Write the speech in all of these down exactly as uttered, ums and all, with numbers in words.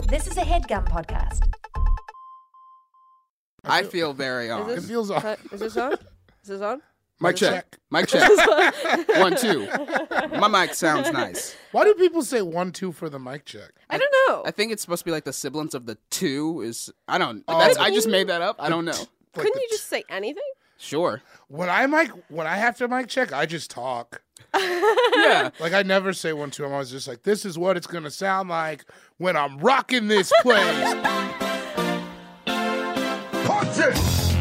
This is a HeadGum podcast. I feel very on. It feels on. Is this on? Is this on? Mic check. Mic check. One, two. My mic sounds nice. Why do people say one, two for the mic check? I don't know. I think it's supposed to be like the sibilance of the two is, I don't, that's, I just made that up. I don't know. Like Couldn't the you just say anything? Sure. When I mic, when I have to mic check, I just talk. Yeah. Like I never say one, two. I'm always just like, this is what it's gonna sound like when I'm rocking this place. Punch it!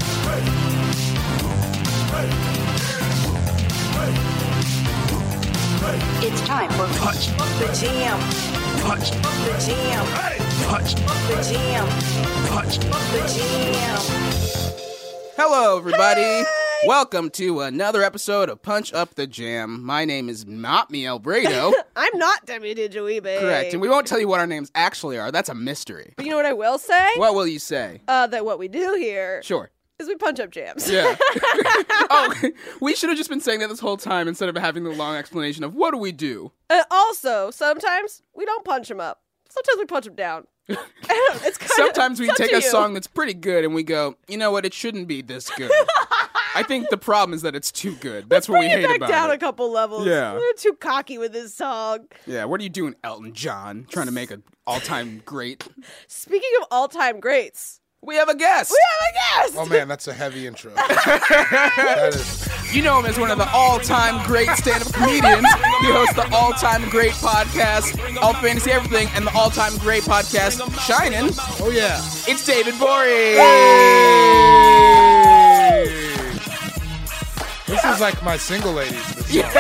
It's time for Punch the Jam. Punch the Jam. Punch the Jam. Punch the Jam. Hello, everybody. Welcome to another episode of Punch Up the Jam. My name is not me, Albrado. I'm not Demi Digiweebe. Correct. And we won't tell you what our names actually are. That's a mystery. But you know what I will say? What will you say? Uh, that what we do here Sure. is we punch up jams. Yeah. Oh, we should have just been saying that this whole time instead of having the long explanation of what do we do? And also, sometimes we don't punch them up. Sometimes we punch them down. It's kind Sometimes of, we it's up take to a you. song that's pretty good and we go, you know what, it shouldn't be this good. I think the problem is that it's too good. That's what we Bring hate it back about down it. a couple levels. Yeah. We're too cocky with this song. Yeah, what are you doing, Elton John? Trying to make an all-time great. Speaking of all-time greats, We have a guest. we have a guest! Oh man, that's a heavy intro. That is. You know him as one of the all-time great stand-up comedians. He hosts the all-time great podcast, All Fantasy Everything, and the all-time great podcast, Shinin'. Oh yeah. It's David Bory. This is like my single ladies. This Yeah.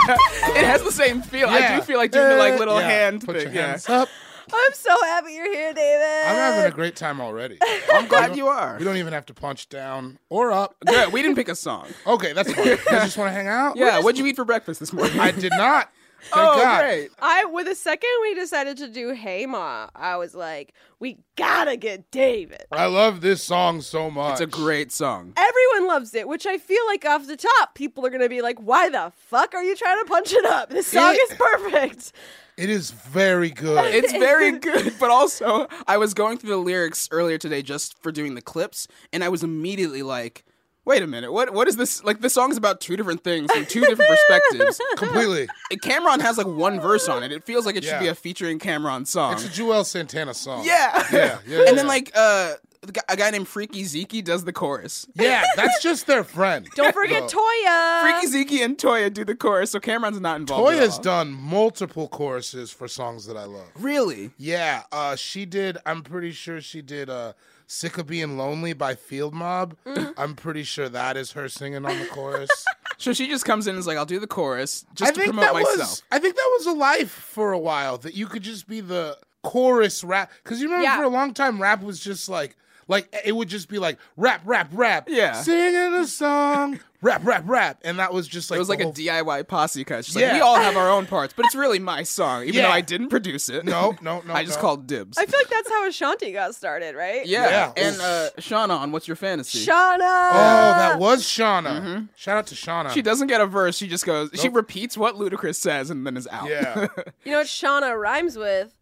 It has the same feel. I Yeah. do feel like doing the like little Yeah. hand Put thing. your Yeah. hands up. I'm so happy you're here, David. I'm having a great time already. I'm glad you are. We don't even have to punch down or up. Good. We didn't pick a song. Okay, that's fine. You guys just want to hang out? Yeah. What'd you eat for breakfast this morning? I did not. Thank oh, God. great. I, with the second we decided to do Hey Ma, I was like, we gotta get David. I love this song so much. It's a great song. Everyone loves it, which I feel like off the top, people are gonna be like, why the fuck are you trying to punch it up? This song It- is perfect. It is very good. It's very good, but also I was going through the lyrics earlier today just for doing the clips, and I was immediately like, wait a minute, what what is this? Like, the song is about two different things from two different perspectives. Completely. And Cameron has like one verse on it. It feels like it should Yeah. be a featuring Cameron song. It's a Joel Santana song. yeah. Yeah, yeah, And then yeah. like uh the guy- a guy named Freaky Zeke does the chorus. Yeah, that's just their friend. Don't forget So, Toya. Freaky Zeke and Toya do the chorus, so Cameron's not involved. at Toya's all. done multiple choruses for songs that I love. Really? Yeah, uh, she did, I'm pretty sure she did uh, Sick of Being Lonely by Field Mob. I'm pretty sure that is her singing on the chorus. So she just comes in and is like, I'll do the chorus just I to think promote that myself. was I think that was a life for a while, that you could just be the chorus rap. Because you remember Yeah. for a long time, rap was just like, like it would just be like rap, rap, rap. Yeah. Singing a song, rap, rap, rap. And that was just like It was the like a whole- D I Y posse cut. She's Yeah. like, we all have our own parts, but it's really my song, even Yeah. though I didn't produce it. No, no, no. I just no. called dibs. I feel like that's how Ashanti got started, right? yeah. Yeah. And uh, Shauna on What's Your Fantasy? Shauna. Oh, that was Shauna. Shout out to Shauna. She doesn't get a verse. She just goes, she repeats what Ludacris says and then is out. Yeah. You know what Shauna rhymes with?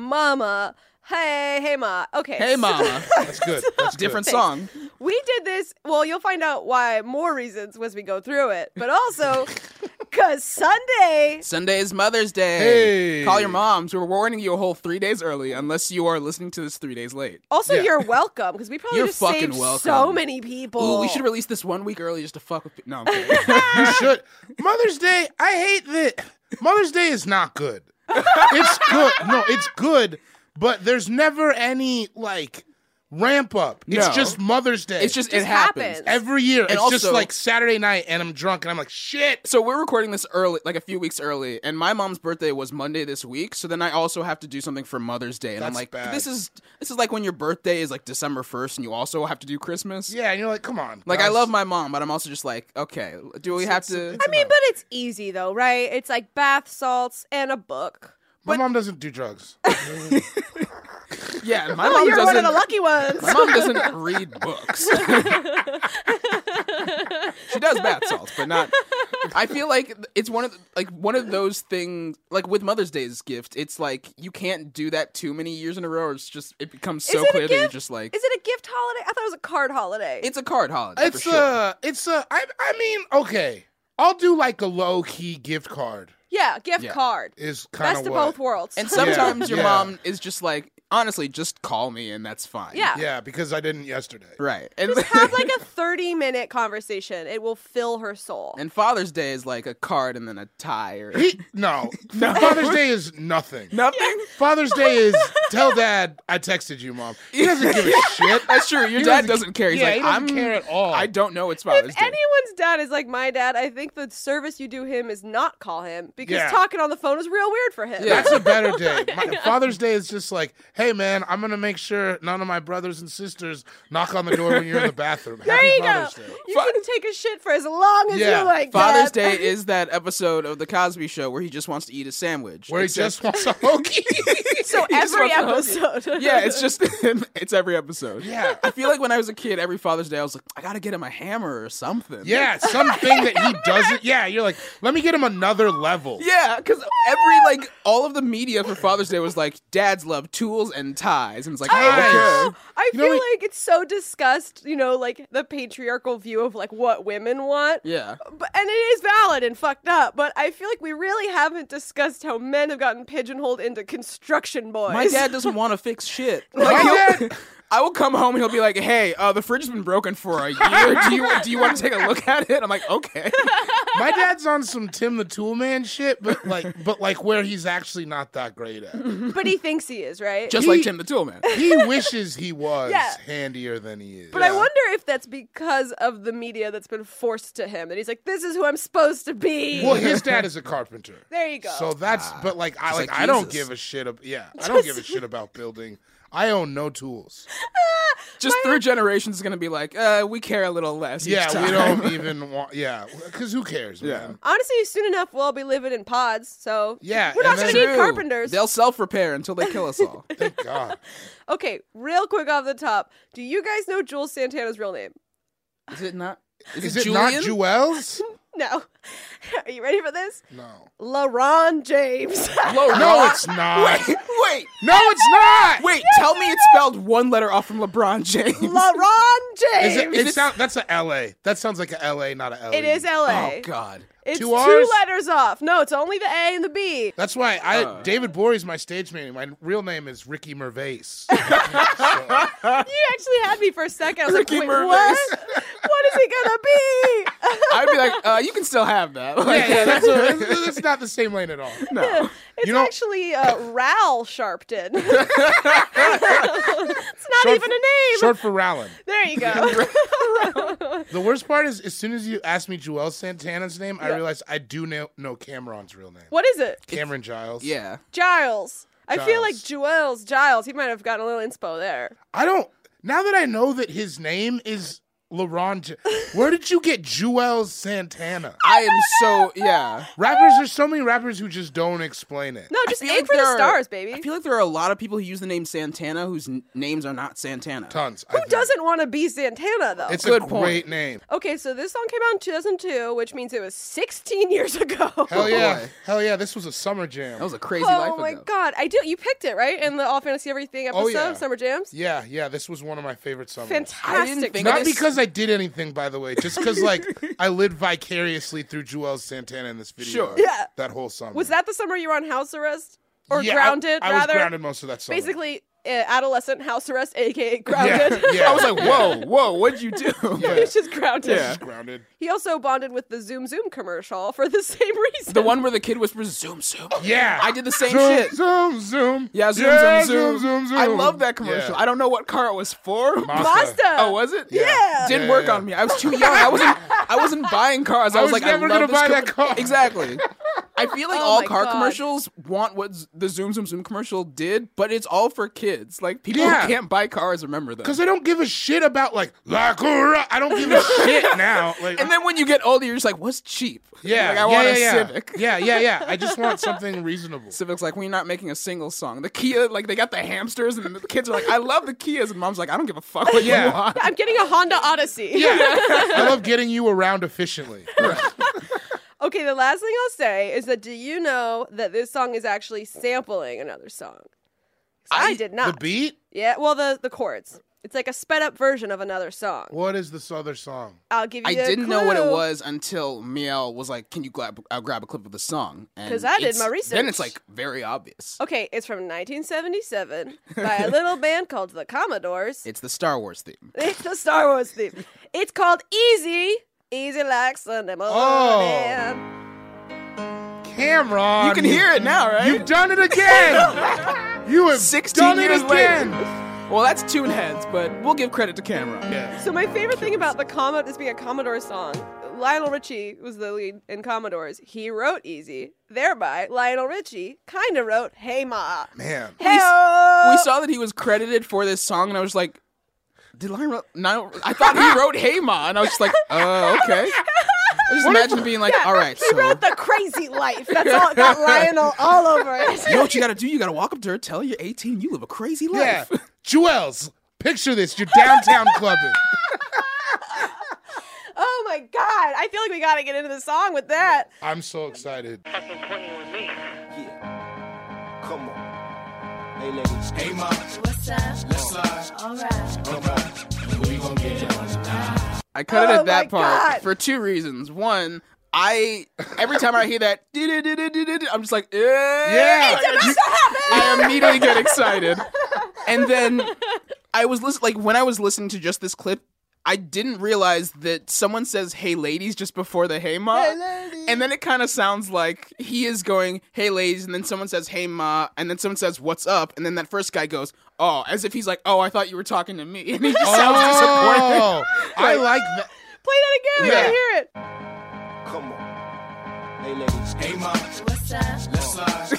Mama. Hey, hey, ma. Okay. Hey, so- mama. That's good. That's Different good. song. We did this. Well, you'll find out why more reasons as we go through it. But also, because Sunday. Sunday is Mother's Day. Hey. Call your moms. We're warning you a whole three days early unless you are listening to this three days late. Also, Yeah. you're welcome because we probably You're just fucking saved welcome. so many people. Ooh, we should release this one week early just to fuck with people. No, I'm kidding. You should. Mother's Day, I hate that. Mother's Day is not good. It's good. No, it's good, but there's never any, like, ramp up. It's No. just Mother's Day. It's just, Just it happens. happens. every year. And it's just also- like Saturday night and I'm drunk and I'm like, shit. So we're recording this early, like a few weeks early, and my mom's birthday was Monday this week. So then I also have to do something for Mother's Day, and I'm That's like, bad. this is this is like when your birthday is like December first, and you also have to do Christmas. Yeah, and you're like, come on. Like, I guys. love my mom, but I'm also just like, okay, do we have to? it's- I mean, but it's easy though, right? It's like bath salts and a book. My mom doesn't do drugs. Yeah, my Oh, mom you're doesn't. one of the lucky ones. My mom doesn't read books. She does bath salts, but not. I feel like it's one of the, like one of those things. Like with Mother's Day's gift, it's like you can't do that too many years in a row. Or it's just it becomes so Is it a clear that you're gift? just like Is it a gift holiday? I thought it was a card holiday. it's a card holiday. It's for sure. a, it's a. I, I mean, okay. I'll do like a low key gift card. yeah, gift Yeah. card. Is kind Best of of what. both worlds. And sometimes your yeah. mom is just like, honestly, just call me and that's fine. yeah. Yeah, because I didn't yesterday. Right. And, Just have like a thirty minute conversation. It will fill her soul. and Father's Day is like a card and then a tie or He, no. Father's Day is nothing. nothing. Father's Day is tell dad I texted you, mom. He doesn't give a shit. That's true. Your He dad doesn't- doesn't care. He's yeah, like, he doesn't I'm care at all. I don't know it's Father's If Day. anyone's dad is like my dad, I think the service you do him is not call him because Yeah. talking on the phone is real weird for him. Yeah. That's a better day. My, Father's Day is just like, hey man, I'm gonna make sure none of my brothers and sisters knock on the door when you're in the bathroom. There Happy you Father's go. Day. You Fa- can take a shit for as long as Yeah. you like. Father's Dad. Day is that episode of The Cosby Show where he just wants to eat a sandwich. Where he Except- just wants a hoagie. So He just every wants a hoagie. episode. Yeah, it's just it's every episode. Yeah. I feel like when I was a kid, every Father's Day, I was like, I gotta get him a hammer or something. Yeah, something that he doesn't. Yeah, you're like, let me get him another level. Yeah, because every like all of the media for Father's Day was like, dads love tools and ties, and it's like, I oh, know. okay. I You know feel what- like it's so discussed, you know, like the patriarchal view of like what women want. Yeah. But, and it is valid and fucked up, but I feel like we really haven't discussed how men have gotten pigeonholed into construction boys. My dad doesn't want to fix shit. My Like, he'll- dad- I will come home and he'll be like, "Hey, uh, the fridge has been broken for a year. Do you do you want to take a look at it?" I'm like, "Okay." My dad's on some Tim the Toolman shit, but like, but like where he's actually not that great at. it. But he thinks he is, right? Just He- like Tim the Toolman. He wishes he was Yeah. handier than he is. But I wonder if that's because of the media that's been forced to him. That he's like, this is who I'm supposed to be. Well, his dad is a carpenter. There you go. So that's, but like, I Just like, like I don't Jesus. give a shit. Ab- yeah, I don't give a shit about building. I own no tools. Just through generations, is gonna be like, uh, we care a little less. each Yeah, we time. don't even want. Yeah, because who cares, Yeah. man? Honestly, soon enough we'll all be living in pods. So Yeah, we're not and going then- to need carpenters. They'll self-repair until they kill us all. Thank God. Okay, real quick off the top. Do you guys know Jules Santana's real name? Is it not? Is, Is it, it not Julian? Jewels? No. Are you ready for this? No. LaRon James. Lo- No, Ron- it's not. Wait, wait, No, it's not. wait. Tell me it's spelled one letter off from LeBron James. LaRon James. Is it? It sound, that's a L A. That sounds like a L A, not a L E. It is L A. Oh God. It's Two two, R's? letters off. No, it's only the A and the B. That's why I Uh. David Bory's my stage name. My real name is Ricky Mervais. You actually had me for a second. I was Ricky like, wait, Gervais. what? What is it gonna be? I'd be like, uh, you can still have that. Like, yeah, yeah, that's, a, it's, it's not the same lane at all. no. It's You know- actually uh, Ral Sharpton. it's not Short even for- a name. Short for Rowland. There you go. The worst part is, as soon as you asked me Joel Santana's name, I Yeah. realized I do know, know Cameron's real name. What is it? Cameron Giles. Yeah. Giles. I feel like Giles. Joel's Giles. He might have gotten a little inspo there. I don't. Now that I know that his name is LaRon, J- where did you get Joel Santana? I am so yeah. Rappers, there's so many rappers who just don't explain it. No, just I aim feel like for the there are- stars, baby. I feel like there are a lot of people who use the name Santana whose n- names are not Santana. Tons. I Who think. doesn't want to be Santana, though? It's Good a point. great name. Okay, so this song came out in two thousand two, which means it was sixteen years ago. Hell yeah. boy. Hell yeah. This was a summer jam. That was a crazy Oh life my ago. god, I do. You picked it, right? In the All Fantasy Everything episode, Oh, yeah. Summer Jams? yeah, yeah. This was one of my favorite summers. Fantastic. think Not this- because I did anything, by the way, just because like I lived vicariously through Joel Santana in this video. Sure. Yeah. That whole summer. Was that the summer you were on house arrest? Or Yeah, I- grounded, I, rather? was grounded most of that summer. Basically, uh, adolescent house arrest, aka grounded. Yeah, yeah. I was like, whoa, whoa, what'd you do? Yeah. He's just grounded. Yeah. Just grounded. He also bonded with the Zoom Zoom commercial for the same reason. The one where the kid whispers zoom zoom. Yeah. I did the same zoom, shit. Zoom, zoom. Yeah, zoom, Yeah, zoom, zoom, zoom, zoom. I love that commercial. Yeah. I don't know what car it was for. Mazda. Oh, was it? Yeah. Didn't Yeah, work yeah. on me. I was too young. I wasn't. I wasn't buying cars. I, I was, was like, never I love gonna this buy that com- car. Exactly. I feel like Oh all my car God. commercials want what z- the Zoom Zoom Zoom commercial did, but it's all for kids. Like people Yeah. who can't buy cars remember them. Because I don't give a shit about like La Cura. I don't give a shit now. Like, And then when you get older, you're just like, "What's cheap?" yeah, like, I yeah, want yeah, a yeah. Civic. Yeah, yeah, yeah. I just want something reasonable. Civic's like, we're not making a single song. The Kia, like, they got the hamsters, and the kids are like, I love the Kias, and mom's like, I don't give a fuck what Yeah. you want. I'm getting a Honda Odyssey. Yeah, I love getting you around efficiently. Okay, the last thing I'll say is that do you know that this song is actually sampling another song? 'Cause I, I- did not. The beat? Yeah, well, the, the chords. It's like a sped up version of another song. What is this other song? I'll give you I a didn't know what it clue. was until Miel was like, "Can you grab, uh, grab a clip of the song?" And 'Cause I did it's- my Then research. it's like very obvious. Okay, it's from nineteen seventy-seven by a little band called the Commodores. It's the Star Wars theme. It's the Star Wars theme. It's called Easy. Easy like Sunday morning. Oh. Cameron. You can hear it now, right? You've done it again. You have sixteen done it years again. later. Well, that's Tune Heads, but we'll give credit to Cameron. Yeah. So my favorite thing about the Commodore, this being a Commodore song, Lionel Richie was the lead in Commodores. He wrote Easy. Thereby, Lionel Richie kind of wrote Hey Ma. Man. We, s- Hey-o! we saw that he was credited for this song, and I was like, "Did Lionel? No, I thought he wrote Hey Ma," and I was just like, "Uh, okay." I just imagine being like, "All right, He so wrote The Crazy Life. That's all got Lionel all over it. you know what you got to do? You got to walk up to her, tell her you're eighteen, you live a crazy Yeah. life." Jewels, picture this. You're downtown clubbing. Oh my God. I feel like we got to get into the song with that. I'm so excited. Come on. Hey, ladies. Hey, ma. What's up? Let's slide. All right. Come on. We gon' get it on tonight. I cut it Oh at that my part God. for two reasons. One, I every time I hear that, I'm just like, eh. Yeah. Like, I, just- I immediately get excited. And then I was listening, like when I was listening to just this clip, I didn't realize that someone says "Hey ladies" just before the "Hey ma," Hey, ladies. and then it kind of sounds like he is going "Hey ladies," and then someone says "Hey ma," and then someone says "What's up," and then that first guy goes, "Oh," as if he's like, "Oh, I thought you were talking to me," and he just sounds disappointed. Oh, I like that. Play that again. Yeah. I want to hear it. Come on. Hey, ladies. Hey, ma. What's up? Let's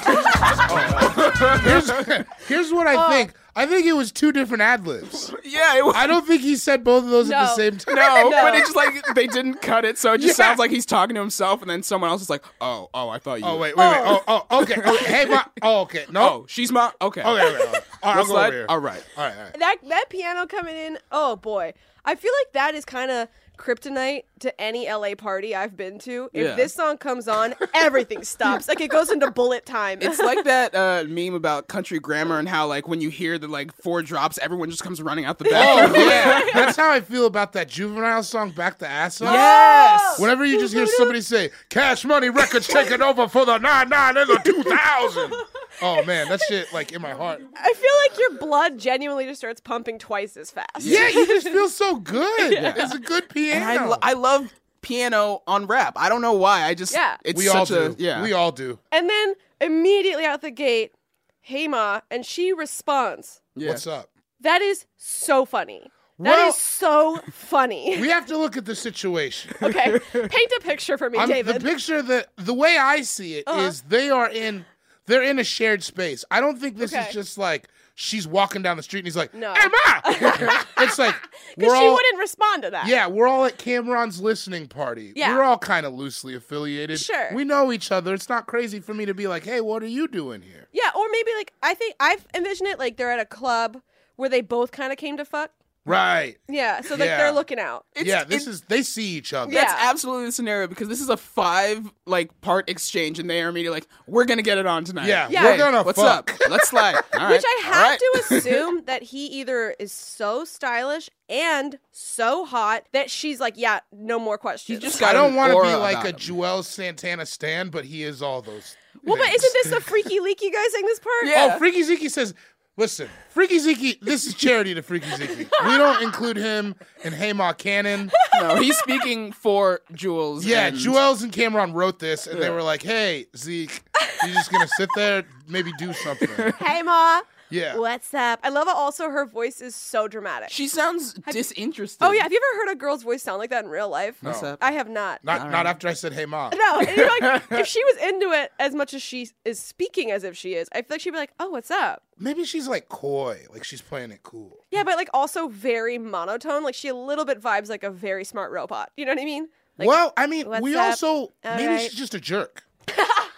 slide. Here's, here's what Oh. I think. I think it was two different ad libs. Yeah, it was. I don't think he said both of those at the No. same time. No, No. but it's just like they didn't cut it, so it just Yeah. sounds like he's talking to himself, and then someone else is like, "Oh, oh, I thought you." Oh were- wait, wait, wait. Oh, oh, okay. okay. Hey, ma. Oh, okay. No. Oh, she's my okay. Okay, okay. okay. All right, I'll Let's go slide. over here. All right. All right, all right. That that piano coming in, oh boy. I feel like that is kind of kryptonite to any L A party I've been to. If Yeah. this song comes on, everything stops. Like it goes into bullet time. It's like that uh, meme about country grammar and how like when you hear the like four drops, everyone just comes running out the Oh bathroom. yeah, that's how I feel about that Juvenile song "Back the Ass Up." Yes. Whenever you just hear somebody say "Cash Money Records taking over for the nine nine and the two thousand," oh man, that shit like in my heart. I feel like your blood genuinely just starts pumping twice as fast. Yeah, you just feel so good. It's a good piano. And I, lo- I love piano on rap. I don't know why. I just Yeah. It's we all such a do. yeah. We all do. And then immediately out the gate, hey ma, and she responds. yeah. What's up? That is so funny. That Well- is so funny. We have to look at the situation. Okay, paint a picture for me, I'm- David. the picture that the way I see it is Uh-huh. they are in they're in a shared space. I don't think this Okay. is just like she's walking down the street and he's like, No. "Hey ma!" It's like we're Because she all wouldn't respond to that. yeah, we're all at Cameron's listening party. Yeah. We're all kind of loosely affiliated. Sure. We know each other. It's not crazy for me to be like, "Hey, what are you doing here?" Yeah, or maybe like I think I've envisioned it like they're at a club where they both kind of came to fuck. Right. Yeah, so like Yeah. they're looking out. It's- yeah, this it- is they see each other. Yeah. That's absolutely the scenario because this is a five like part exchange, and they are immediately like, "We're gonna get it on tonight." Yeah, Yeah. we're gonna What's fuck. up? Let's slide. All right. Which I All have right. to assume that he either is so stylish and so hot that she's like, yeah, no more questions. He just I got don't an want to be aura like about a him. Joel Santana stan, but he is all those. well, but things. isn't this the Freaky Leaky guy saying this part? Yeah. Oh, Freaky Zeke says, listen, Freaky Zeke, this is charity to Freaky Zeke. We don't include him in Hey Ma Cannon. No, he's speaking for Jules. Yeah, and Juelz and Cameron wrote this, and they were like, hey, Zeke, you just going to sit there, maybe do something. Hey, Ma. Yeah. What's up? I love how also her voice is so dramatic. She sounds disinterested. Oh, yeah. Have you ever heard a girl's voice sound like that in real life? What's No. up? I have not. Not, not after I said, hey, Ma. No, and you're like, if she was into it as much as she is speaking as if she is, I feel like she'd be like, oh, what's up? Maybe she's like coy, like she's playing it cool. Yeah, but like also very monotone. Like she a little bit vibes like a very smart robot. You know what I mean? Like, well, I mean, what's we up? also, All maybe right. she's just a jerk.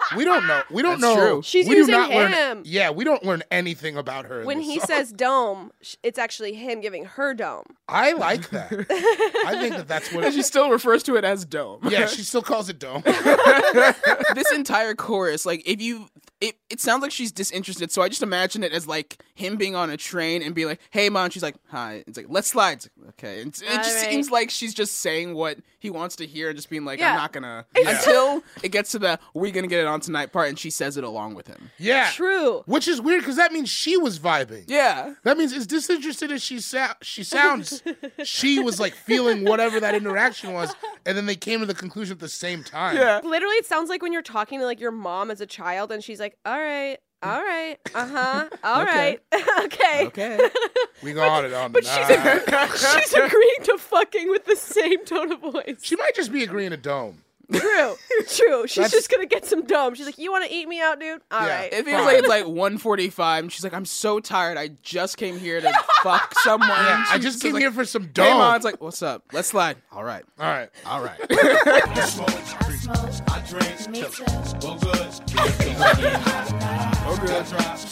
We don't know. We don't That's know. true. She's we do using not learn- him. yeah, we don't learn anything about her. in When this he song. says dome, sh- it's actually him giving her dome. I like that. I think that that's what. And she It, still refers to it as dome. yeah, she still calls it dome. This entire chorus, like, if you, it, it sounds like she's disinterested. So I just imagine it as like him being on a train and being like, "Hey, mom." She's like, "Hi." It's like, "Let's slide." It's like, okay. And it just Alright. seems like she's just saying what he wants to hear and just being like, Yeah. "I'm not gonna." Until it gets to the "we gonna get it on tonight" part, and she says it along with him. Yeah, True. which is weird because that means she was vibing. Yeah. That means as disinterested as she sa- she sounds, she was like feeling whatever that interaction was, and then they came to the conclusion at the same time. Yeah. Literally, it sounds like when you're talking to like your mom as a child, and she's like, "All right, all right, uh huh, all Okay. right, okay." Okay. We got it on But tonight. she's she's agreeing to fucking with the same tone of voice. She might just be agreeing to dome. True, true. She's That's- just gonna get some dome. She's like, "You want to eat me out, dude? All Yeah. right." It feels Fine. like it's like one forty-five, and she's like, "I'm so tired. I just came here to fuck someone." Yeah, I She's just came like, here for some Hey, dome. mom. It's like, "What's up? Let's slide." All right. All right. All right. I drink, well good. Oh, good.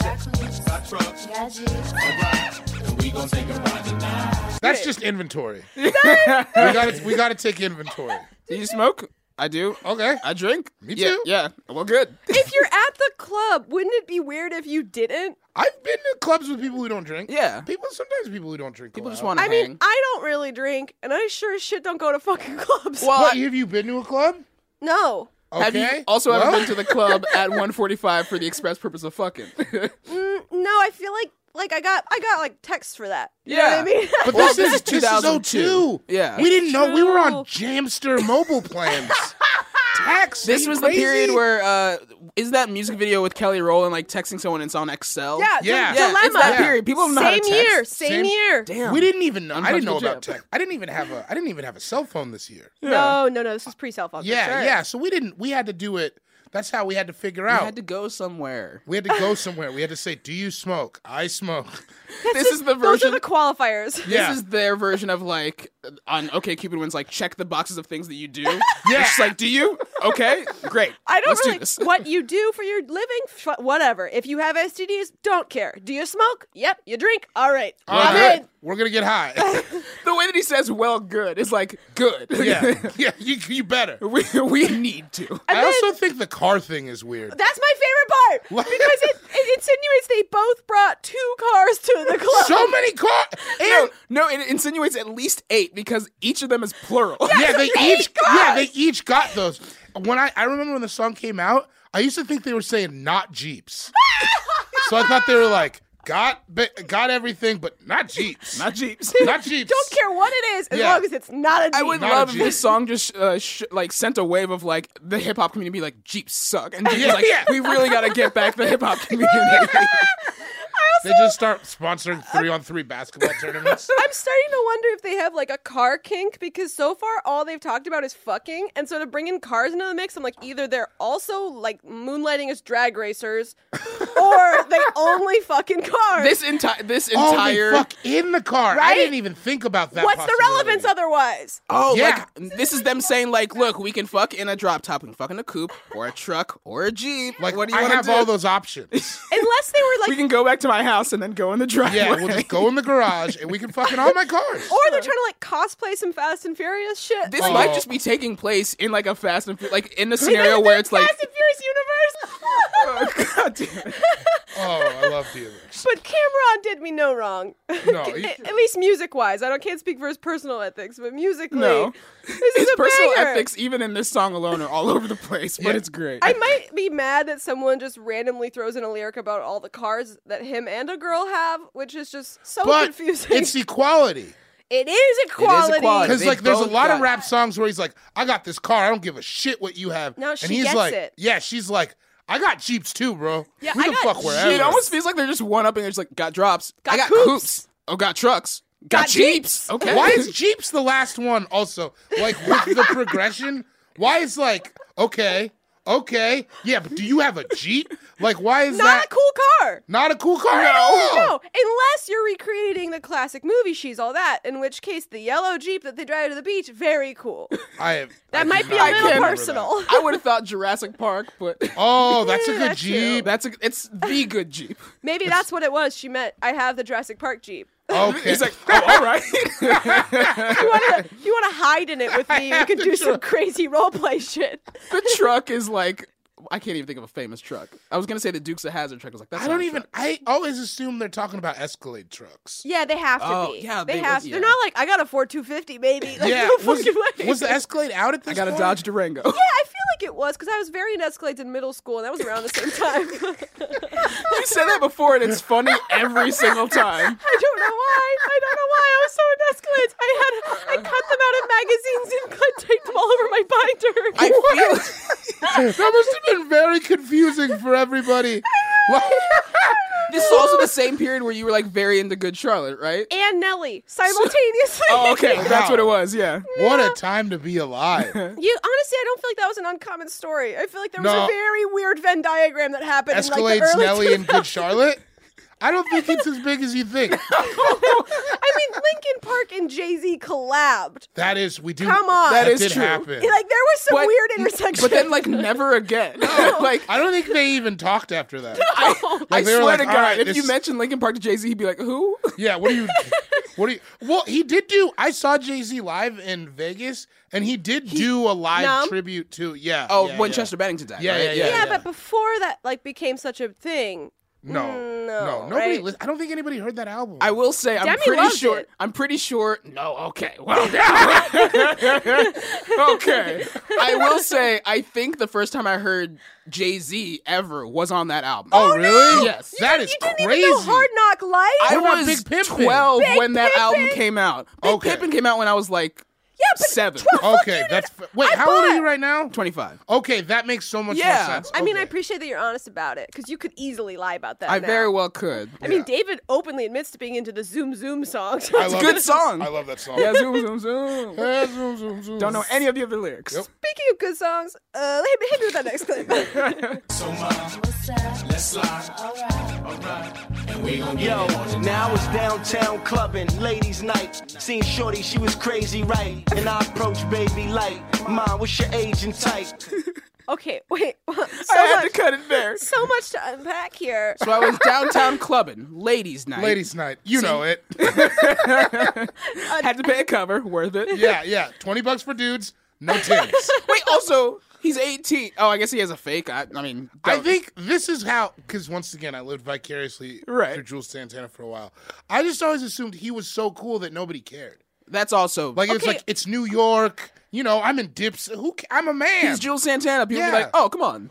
Got trucks, alright. And we gon' take a ride tonight. That's just inventory. we gotta we gotta take inventory. Do you smoke? I do. Okay. I drink. Me Yeah, too. Yeah. Well, good. If you're at the club, wouldn't it be weird if you didn't? I've been to clubs with people who don't drink. Yeah. People sometimes people who don't drink. People go just out. want to I hang. mean, I don't really drink, and I sure as shit don't go to fucking clubs. well, What, I- have you been to a club? No. Okay. have you also ever Well, been to the club at one forty-five for the express purpose of fucking? Mm, no, I feel like like I got I got like texts for that. You know Yeah. what I mean? But Well, this, this is is this is two oh thousand two. two. Yeah. We didn't know we were on True. Jamster mobile plans. Text. This Are you was crazy? the period where uh, is that music video with Kelly Rowland like texting someone and it's on Excel? yeah, Yeah. D- Yeah, dilemma. it's that period. People don't know how to Same text. year, same, Same- year. Damn. we didn't even know. I didn't know Uncomfortable about jam. tech. I didn't even have a. I didn't even have a cell phone this year. No, no, no. This is pre-cell phone. Yeah, for sure. yeah. So we didn't. We had to do it. That's how we had to figure I out. had to go somewhere. we had to go somewhere. We had to say, "Do you smoke?" I smoke. This is the Those version. are the qualifiers. Yeah. This is their version of like on OkCupid when it's like check the boxes of things that you do. Yeah. It's just like, do you? Okay, great. I don't Let's really do this. what you do for your living. F- whatever. If you have S T Ds, don't care. Do you smoke? Yep. You drink? All right. All I'm right, in. we're gonna get high. The way that he says "well, good" is like good. yeah, yeah. You, you better. we we need to. I then- also think the car thing is weird. That's my favorite part because it, it insinuates they both brought two cars to the club. So many cars. No, And no, it insinuates at least eight because each of them is plural. yeah, they eight each cars. yeah they each got those. When I I remember when the song came out, I used to think they were saying not Jeeps. So I thought they were like got ba- got everything, but not Jeeps. Not Jeeps. Not Jeeps. Don't care what it is as Yeah. long as it's not a Jeep. I would Not a love if Jeep. this song just uh, sh- like sent a wave of like the hip hop community be like Jeeps suck and Jeeps Yeah, like yeah. we really got to get back the hip hop community. They just start sponsoring three on three basketball tournaments. I'm starting to wonder if they have like a car kink because so far all they've talked about is fucking, and so to bring in cars into the mix, I'm like either they're also like moonlighting as drag racers, or they only fucking cars. this entire this Oh, entire they fuck in the car. I Right? didn't even think about that. What's the possibility. relevance otherwise? Oh, Yeah. like this is them saying like, look, we can fuck in a drop top, we can fuck in a coupe or a truck or a Jeep. Like, what do you I want have to do? all those options. Unless they were like, we can go back to my house and then go in the driveway. Yeah, we'll just go in the garage and we can fuck in all my cars. or they're trying to like cosplay some Fast and Furious shit. This Oh. might just be taking place in like a Fast and Fu- like in a scenario where it's like, Fast and Furious universe. oh, God damn it. Oh, I love D M X. But Cameron did me no wrong. No, he- at, at least music wise. I don't can't speak for his personal ethics, but musically, No. this His is a personal banger. ethics, even in this song alone, are all over the place, but Yeah. it's great. I might be mad that someone just randomly throws in a lyric about all the cars that him and a girl have, which is just so but confusing. it's equality. It is equality. equality. Because They like, there's a both lot of got- rap songs where he's like, "I got this car. I don't give a shit what you have." No, and she he's gets like, it. "Yeah." She's like, "I got Jeeps too, bro. Yeah, we I can got fuck wherever." It almost feels like they're just one upping. It's like, got drops. Got I got coupes. coupes. Oh, got trucks. Got, Got Jeeps. Jeeps. Okay. Why is Jeeps the last one? Also, like with the progression, why is like okay, Okay. Yeah, but do you have a Jeep? Like, why is Not that a cool car. not a cool car at all? No, unless you're recreating the classic movie She's All That, in which case the yellow Jeep that they drive to the beach, very cool. I have, That I might do be a not I little can't remember personal. that. I would have thought Jurassic Park, but Oh, that's a Yeah, good that's true. Jeep. that's a, it's the good Jeep. Maybe that's what it was. She meant I have the Jurassic Park Jeep. Okay. He's like, oh, all right. If you want to, if you want to hide in it with me, you can do some crazy roleplay shit. The truck is like, I can't even think of a famous truck. I was gonna say the Dukes of Hazzard truck. I was like, that's I not don't a even. truck. I always assume they're talking about Escalade trucks. Yeah, they have to Oh, be. yeah, they, they have was- to. yeah. They're not like I got a Ford two fifty, baby. Like, Yeah. no Was, fucking way. was the Escalade out at this I got a point? Dodge Durango. Yeah, I feel like it was because I was very into Escalades in middle school, and that was around the same time. You said that before, and it's funny every single time. I don't know why. I don't know why I was so into Escalades. I had I cut them out of magazines and cut taped them all over my binder. I feel That must have been very confusing for everybody. Like- this is also the same period where you were like very into Good Charlotte, right? and Nelly simultaneously. Oh, okay, that's what it was. Yeah. what a time to be alive. You honestly, I don't feel like that was an uncommon story. I feel like there was No. a very weird Venn diagram that happened in like Escalades, the early Nelly, and two thousands. Good Charlotte. I don't think it's as big as you think. I mean, Linkin Park and Jay Z collabed. That is, we do. Come on. That that is did true. happen. Like there was some But- weird intersection. But then, like, never again. like, I don't think they even talked after that. I, Like, I they were swear like, to all God, right, if this- you mention Linkin Park to Jay Z, he'd be like, "Who?" Yeah, what do you? What do you? Well, he did do. I saw Jay Z live in Vegas, and he did do a live Numb? tribute to. Yeah. Oh, yeah, when yeah. Chester Bennington died. Yeah, right? yeah, yeah. yeah, but before that, like became such a thing. No, Mm, no, no, nobody. right? Li- I don't think anybody heard that album. I will say, I'm Demi pretty loved sure. it. I'm pretty sure. No, okay. Well, okay. I will say, I think the first time I heard Jay Z ever was on that album. oh, really? Yes. That you is didn't crazy. even know Hard Knock Life. I What about was Big Pimpin'? twelve Big when that Pimpin'? album came out. Big Okay. Pimpin' came out when I was like yeah, but seven. Okay, that's. F- Wait, I how old are bought- you right now? twenty-five. Okay, that makes so much Yeah. more sense. I mean, I Okay. appreciate that you're honest about it because you could easily lie about that. I now. very well could. I mean, Yeah. David openly admits to being into the Zoom Zoom song. I love good that- song. I love that song. Yeah, zoom, zoom, zoom. Yeah, zoom, zoom, zoom. Don't know any of the other lyrics. Yep. Speaking of good songs, uh, hit me, hit me with that next clip. So, mom, let's slide. Alright. And we gon' get Yo, it on tonight. now I was downtown clubbing, ladies' night. Seen Shorty, she was crazy, right? And I approached baby like, Mom, what's your age and type? Okay, wait. So I had much, to cut it there. so much to unpack here. So I was downtown clubbing, ladies' night. Ladies' night. You know it. Had to pay a cover, worth it. Yeah, yeah. Twenty bucks for dudes, no tins. Wait, also, he's eighteen. Oh, I guess he has a fake. I, I mean, I don't- think this is how, because once again, I lived vicariously Right. through Jules Santana for a while. I just always assumed he was so cool that nobody cared. that's also Like it's Okay. like it's New York. You know, I'm in Dips. Who? ca- I'm a man. he's Jules Santana. People be Yeah. like, oh, come on.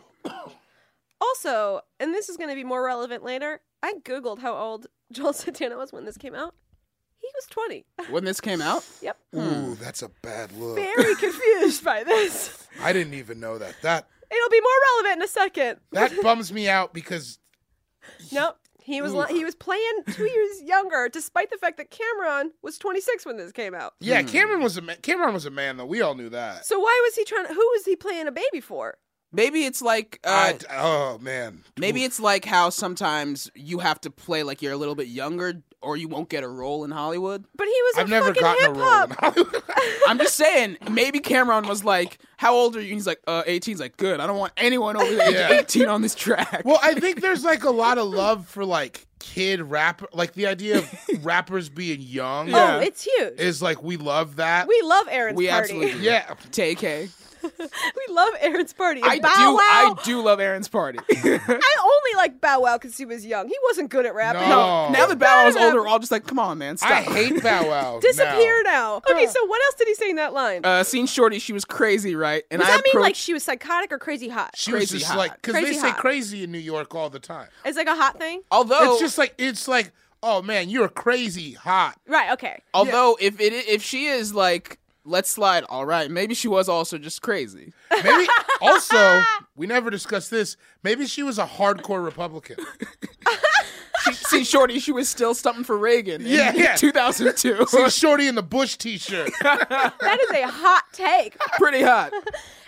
Also, and this is going to be more relevant later, I Googled how old Joel Santana was when this came out. He was twenty. When this came out, Yep. Ooh, that's a bad look. Very confused by this. I didn't even know that. That It'll be more relevant in a second. that bums me out because Nope. He was li- he was playing two years younger, despite the fact that Cameron was twenty-six when this came out. yeah, Cameron was a man. Cameron was a man though. We all knew that. So why was he trying? To, who was he playing a baby for? maybe it's like, uh, I, oh man. maybe it's like how sometimes you have to play like you're a little bit younger, or you won't get a role in Hollywood. But he was I've a never fucking gotten a hip role in hop. Hollywood. I'm just saying, maybe Cameron was like, "How old are you?" And he's like, "Uh, eighteen." He's like, "Good. I don't want anyone over the age Yeah. of eighteen on this track." Well, I think there's like a lot of love for like kid rapper, like the idea of rappers being young Yeah. Oh, it's huge. is like we love that. we love Aaron's we party. absolutely do. yeah, T K. We love Aaron's party. I And Bow do. Wow. I do love Aaron's party. I only like Bow Wow because he was young. He wasn't good at rapping. No. No, now that Bow Wow's bad enough. older, we're all just like, "Come on, man, stop." I hate Bow Wow. Disappear now. now. Okay, so what else did he say in that line? Uh, seen Shorty, she was crazy, right? And Does I that mean like approached- she was psychotic or crazy hot? She was Crazy just hot. like because they Crazy say hot. crazy in New York all the time. It's like a hot thing? although It's just like it's like oh man, you're crazy hot. Right, okay. although if it if she is like, let's slide, all right, maybe she was also just crazy. Maybe also we never discussed this. Maybe she was a hardcore Republican. She, see Shorty, she was still stumping for Reagan. Yeah, in yeah. two thousand two. See Shorty in the Bush T-shirt. That is a hot take. Pretty hot.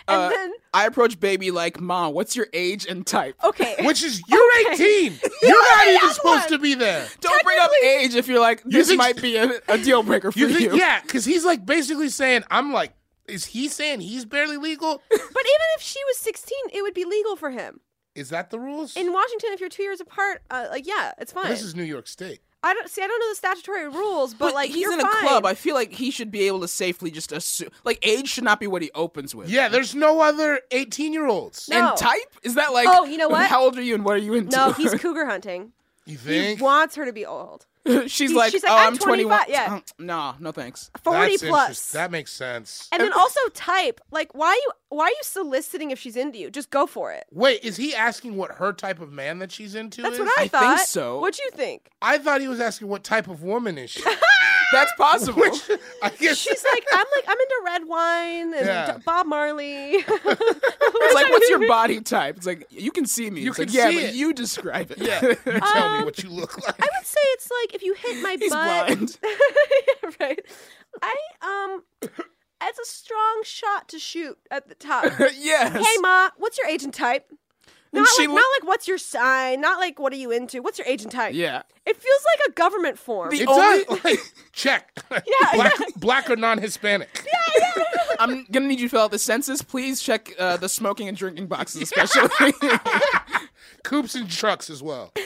And Uh, then I approach baby like, Mom, what's your age and type? okay, Which is you're eighteen. You're not even that's supposed one. to be there. Don't bring up age if you're like, this think- might be a, a deal breaker for You you. think, yeah, because he's like basically saying, I'm like, is he saying he's barely legal? but even if she was sixteen, it would be legal for him. Is that the rules? In Washington, if you're two years apart, uh, like yeah, it's fine. This is New York State. I don't see. I don't know the statutory rules, but, But like he's you're in a fine. club. I feel like he should be able to safely just assume. Like, age should not be what he opens with. Yeah, there's no other eighteen-year-olds. No. And type? Is that like, Oh, you know what? how old are you and what are you into? No, he's cougar hunting. You He think? wants her to be old. she's He- like, she's like, oh, I'm I'm twenty-one. twenty-five, yeah. Oh, no, no thanks. Forty That's plus. interest- That makes sense. And then also type. Like, why are you why are you soliciting if she's into you? Just go for it. Wait, is he asking what her type of man that she's into That's is? what I, I thought. think so. What'd you think? I thought he was asking what type of woman is she. That's possible. Which I guess She's like, I'm like, I'm into red wine and Yeah. D- Bob Marley. It's like, what's your body type? It's like, you can see me. You it's can like, yeah, see but it. you describe it. yeah. You tell Um, me what you look like. I would say it's like if you hit my He's butt. blind. right. I um it's a strong shot to shoot at the top. Yes. Hey ma, what's your age and type? And Not she like, lo- not like what's your sign, not like what are you into? What's your age and type? Yeah. It feels like a government form. The It only- does. Like, check. Yeah, black, yeah. black or non-Hispanic. I'm gonna need you to fill out the census. Please check uh, the smoking and drinking boxes, especially. Coops and trucks as well. This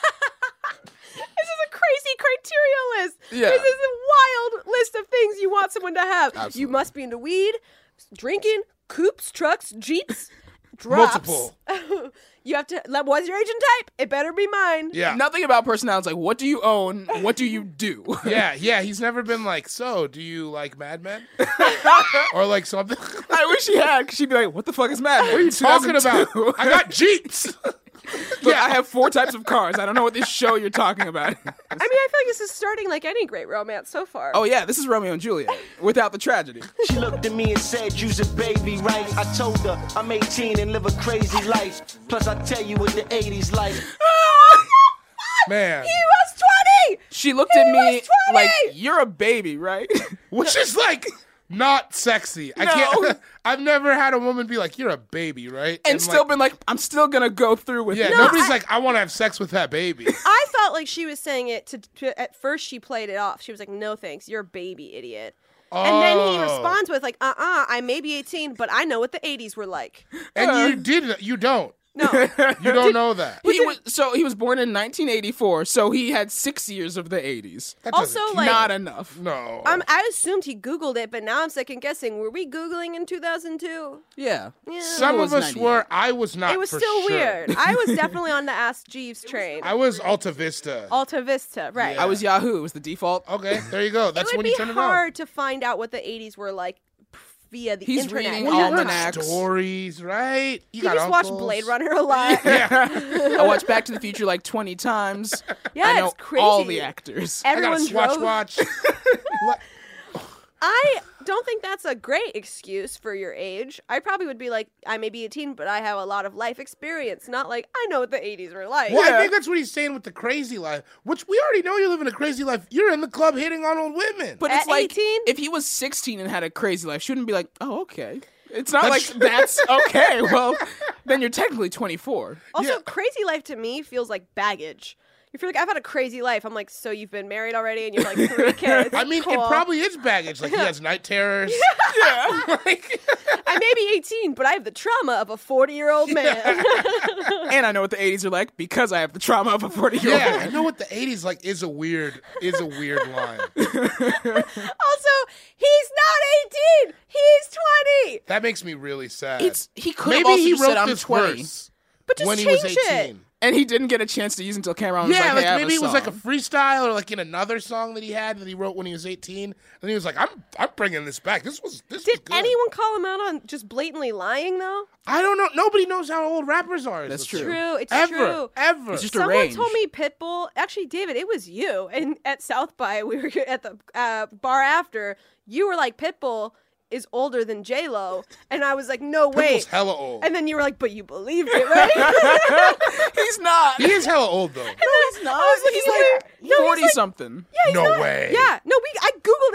is a crazy criteria list. Yeah. This is a wild list of things you want someone to have. Absolutely. You must be into weed, drinking, coupes, trucks, jeeps, drops. Multiple. You have to. like, What's your age and type? It better be mine. Yeah. Nothing about personality. It's like, what do you own? What do you do? Yeah, yeah. He's never been like, so do you like Mad Men? or like something. I wish he had, because she'd be like, what the fuck is Mad Men? What are you talking about? I got Jeeps. Look, I have four types of cars. I don't know what this show you're talking about. I mean, I feel like this is starting like any great romance so far. Oh, yeah, this is Romeo and Juliet without the tragedy. She looked at me and said, you's a baby, right? I told her I'm eighteen and live a crazy life. Plus, I tell you what the eighties like. Man. He was twenty. She looked He at me was twenty! like, you're a baby, right? Which is like not sexy. I No. can't I've never had a woman be like, you're a baby, right? And still like, been like, I'm still gonna go through with yeah, it. nobody's I- like, I want to have sex with that baby. I felt like she was saying it to, to. At first, she played it off. She was like, "No thanks, you're a baby, idiot." And then he Oh. responds with like, "Uh-uh, I may be eighteen, but I know what the eighties were like." And you did you don't. No, You don't know that. He was, so he was born in nineteen eighty-four, so he had six years of the eighties. That Also, doesn't like- Not enough. No. I'm, I assumed he Googled it, but now I'm second guessing. Were we Googling in two thousand two? Yeah. Yeah. Some It of was us ninety-eight. were. I was not. It was for still sure. weird. I was definitely on the Ask Jeeves train. I was Alta Vista. Alta Vista, right? I was Yahoo. It was the default. Okay, there you go. It That's would when be you turn it on. hard to find out what the eighties were like via the He's internet. reading Well, you heard almanacs. stories, right? You You got just watched uncles. Blade Runner a lot. Yeah. I watched Back to the Future like twenty times. Yeah, I know it's crazy. all the actors. I got Everyone a Swatch drove. watch. I don't think that's a great excuse for your age. I probably would be like, I may be eighteen, but I have a lot of life experience. Not like, I know what the eighties were like. Well, Yeah. I think that's what he's saying with the crazy life, which we already know you're living a crazy life. You're in the club hitting on old women. But At it's like, eighteen? if he was sixteen and had a crazy life, she wouldn't be like, oh, okay. It's not That's like that's okay. Well, then you're technically twenty-four. Also, Yeah. crazy life to me feels like baggage. You feel like I've had a crazy life. I'm like, so you've been married already and you're like three kids. I mean, Cool. it probably is baggage. Like he has night terrors. Yeah. Like, I may be eighteen, but I have the trauma of a forty year old man. And I know what the eighties are like because I have the trauma of a forty-year-old yeah, I man. know what the eighties like is a weird is a weird line. Also, he's not eighteen. He's twenty. That makes me really sad. It's he could have Maybe also he just wrote said I'm this twenty, verse But just when he change was it. eighteen. and he didn't get a chance to use until Cameron was Yeah, like, like hey, I have maybe a it was like a song. freestyle or like in another song that he had that he wrote when he was eighteen. And he was like, "I'm I'm bringing this back. This was this was Did good." anyone call him out on just blatantly lying though? I don't know. Nobody knows how old rappers are. is That's the true. thing. True, it's ever, true. Ever. It's just a Someone range. told me Pitbull. Actually, David, it was you. And at South by, we were at the uh, bar after. You were like, Pitbull is older than J Lo, and I was like, no Pitbull's way. hella old. And then you were like, but you believed it, right? He's not. he is hella old though. No, he's not. I was looking He's at like no, he's forty like- something. Yeah, he's No not- way. Yeah, no, we. I googled it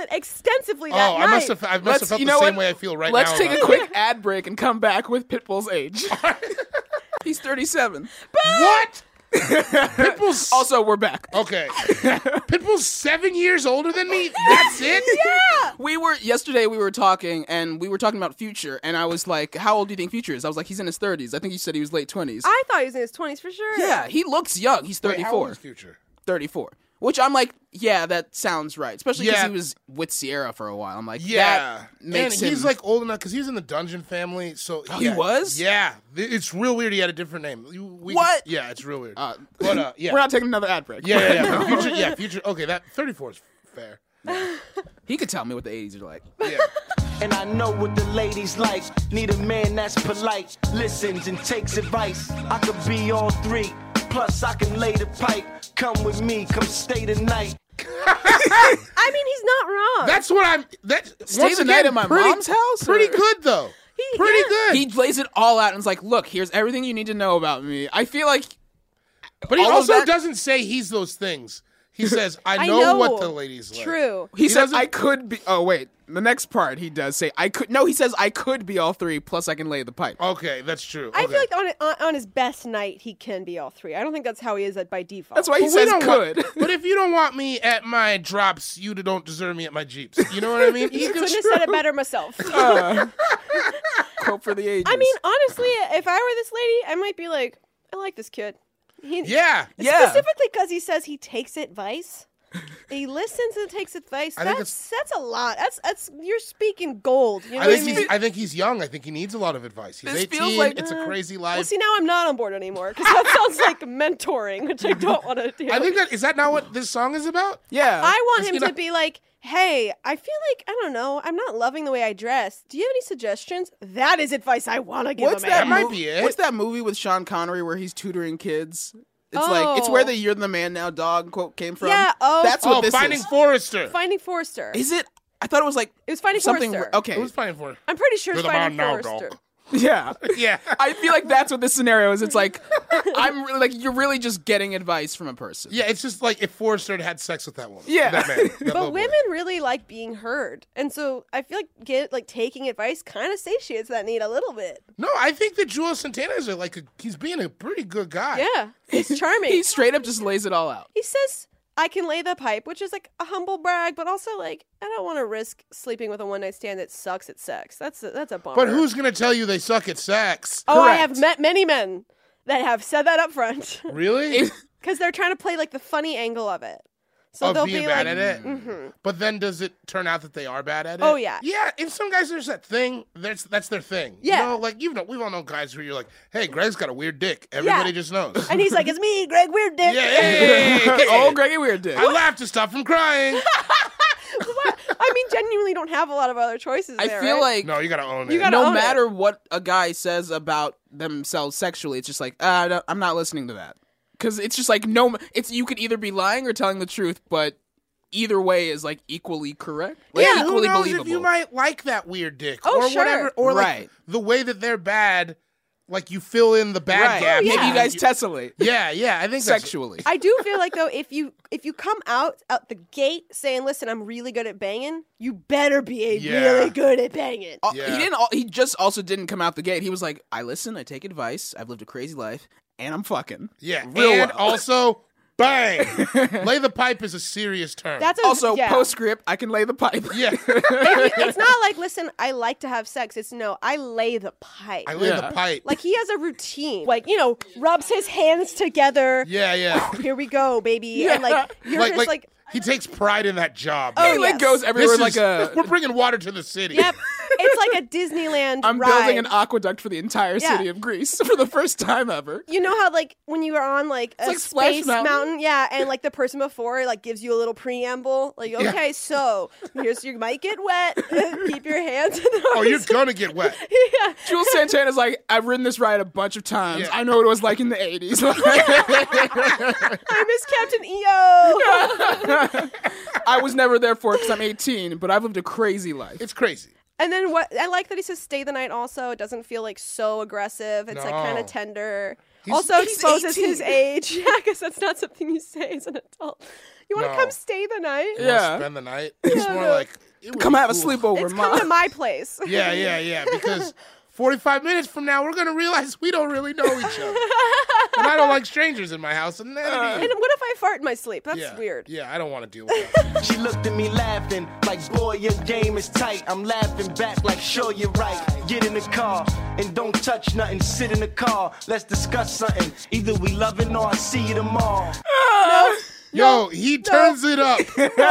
extensively Oh, that I night. must have. I must Let's- have felt you the know same what? way I feel right Let's now. take a about quick ad break and come back with Pitbull's age. He's thirty-seven. it. What? Pitbull's Also, we're back. okay. Pitbull's seven years older than me. That's it. yeah. We were yesterday. We were talking, and we were talking about Future, and I was like, "How old do you think Future is?" I was like, "He's in his thirties." I think you said he was late twenties. I thought he was in his twenties for sure. Yeah, he looks young. He's Wait, how old thirty-four. is Future? thirty-four. Which I'm like, yeah, that sounds right. Especially because Yeah. he was with Sierra for a while. I'm like, Yeah, that makes and him. he's like old enough because he was in the Dungeon Family. So Oh, he yeah. was? Yeah, Th- it's real weird. He had a different name. You- we- What? Yeah, it's real weird. Uh, but uh, yeah, We're not taking another ad break. yeah, yeah, yeah. But Future, yeah, Future. Okay, that thirty-four is fair. He could tell me what the eighties are like. Yeah. And I know what the ladies like. Need a man that's polite, listens and takes advice. I could be all three, plus I can lay the pipe. Come with me, come stay the night. I mean, he's not wrong. That's what I'm. That Stay once the again, night at my pretty, mom's house, Pretty or- good though. He- pretty yeah. good. He lays it all out and is like, look, here's everything you need to know about me. I feel like but he all of also that- doesn't say he's those things. He says, "I I know, know. what the ladies like." True. he, He said doesn't- I could be. Oh wait, the next part he does say I could. No, he says I could be all three. Plus I can lay the pipe. Okay, that's true. I Okay. feel like on, on on his best night, he can be all three. I don't think that's how he is at by default. That's why he But we says don't could. want- but if you don't want me at my drops, you don't deserve me at my jeeps. You know what I mean? You couldn't have said it better myself. Uh, Quote for the ages. I mean, honestly, if I were this lady, I might be like, I like this kid. He, Yeah. yeah. Specifically because he says he takes advice. He listens and takes advice. I think That's that's a lot. That's that's you're speaking gold. You know I what think I mean? he's. I think he's young. I think he needs a lot of advice. He's This eighteen. feels like- it's a crazy well, life. see, now I'm not on board anymore because that sounds like mentoring, which I don't want to do. I think that is that not what this song is about? yeah. I want Is him he to not- be like, hey, I feel like, I don't know, I'm not loving the way I dress. Do you have any suggestions? That is advice I want to give What's a that? man. might mo- be it. What's that movie with Sean Connery where he's tutoring kids? It's like it's where Oh. the "You're the Man Now" dog quote came from. Yeah, oh. that's what Oh, this Finding is. Forrester. Finding Forrester. Is it? I thought it was like It was Finding something. Forrester. Okay, It was Finding Forrester. I'm pretty sure it's You're the Finding man now, Forrester. dog. yeah. Yeah. I feel like that's what this scenario is. It's like I'm really, like you're really just getting advice from a person. Yeah, it's just like if Forrester had had sex with that woman. Yeah. That man. that little But boy. women really like being heard. And so I feel like get like taking advice kind of satiates that need a little bit. No, I think that Joel Santana is a, like a, he's being a pretty good guy. Yeah. He's charming. He straight up just lays it all out. He says, I can lay the pipe, which is like a humble brag, but also like, I don't want to risk sleeping with a one night stand that sucks at sex. That's a, that's a bummer. But who's gonna tell you they suck at sex? Oh, I Correct. have met many men that have said that up front Really? because they're trying to play like the funny angle of it. So Of they'll being be bad like, at it. mhm. But then does it turn out that they are bad at it? Oh, yeah. Yeah, and some guys there's that thing. That's that's their thing. Yeah. You know, like you know, we've all known guys who you're like, hey, Greg's got a weird dick. Everybody Yeah. just knows. And he's like, it's me, Greg Weird Dick. yeah, hey, hey, Oh, Greggy Weird Dick. I laughed to stop from crying. I mean, genuinely don't have a lot of other choices I there, feel right? like No, you gotta own it. You gotta no own it. matter what a guy says about themselves sexually, it's just like ah, I don't- I'm not listening to that because it's just like no. It's you could either be lying or telling the truth, but either way is like equally correct, like yeah, who equally knows believable. if you might like that weird dick Oh, or sure. whatever, or like Right. the way that they're bad, like you fill in the bad right? gaps. Maybe yeah. you guys tessellate Yeah, yeah, I think that's- sexually. I do feel like though, if you if you come out out the gate saying, "Listen, I'm really good at banging," you better be a Yeah. really good at banging. Uh, Yeah. He didn't. al- He just also didn't come out the gate. He was like, I listen, I take advice, I've lived a crazy life, and I'm fucking. Yeah, Real and well. also, bang, lay the pipe is a serious term. That's a, Also, yeah. postscript, I can lay the pipe. yeah, It's not like, listen, I like to have sex. It's no, I lay the pipe. I lay Yeah. the pipe. Like he has a routine. Like, you know, rubs his hands together. yeah, yeah. Here we go, baby. And like you're like, just like, like, he takes pride in that job. Oh, He like yes. goes This everywhere is, like a. we're bringing water to the city. yep. It's like a Disneyland I'm ride. building an aqueduct for the entire Yeah. city of Greece for the first time ever. You know how like when you are on like a like Splash space Mountain. mountain. yeah, and like the person before like gives you a little preamble, like Yeah. okay, so here's you might get wet, keep your hands in the Oh, you're gonna get wet. yeah. Jules Santana's like, I've ridden this ride a bunch of times. Yeah. I know what it was like in the eighties. I miss Captain E O. I was never there for it because I'm eighteen, but I've lived a crazy life. It's crazy. And then what I like that he says stay the night also. It doesn't feel like so aggressive. It's like kind No. of tender. He's- also he's exposes his eighteen. age. Yeah, because that's not something you say as an adult. You want to No. come stay the night? You wanna Yeah. spend the night. It's Yeah, more no. like it would Come be have a cool. sleepover, It's mom. come to my place. Yeah, yeah, yeah. Because forty-five minutes from now, we're gonna realize we don't really know each other, and I don't like strangers in my house. And then And what if I fart in my sleep? That's yeah, weird. Yeah, I don't want to deal with that. She looked at me laughing, like, boy, your game is tight. I'm laughing back, like, sure, you're right. Get in the car and don't touch nothing. Sit in the car, let's discuss something. Either we loving or I see you tomorrow. Yo, he turns it up.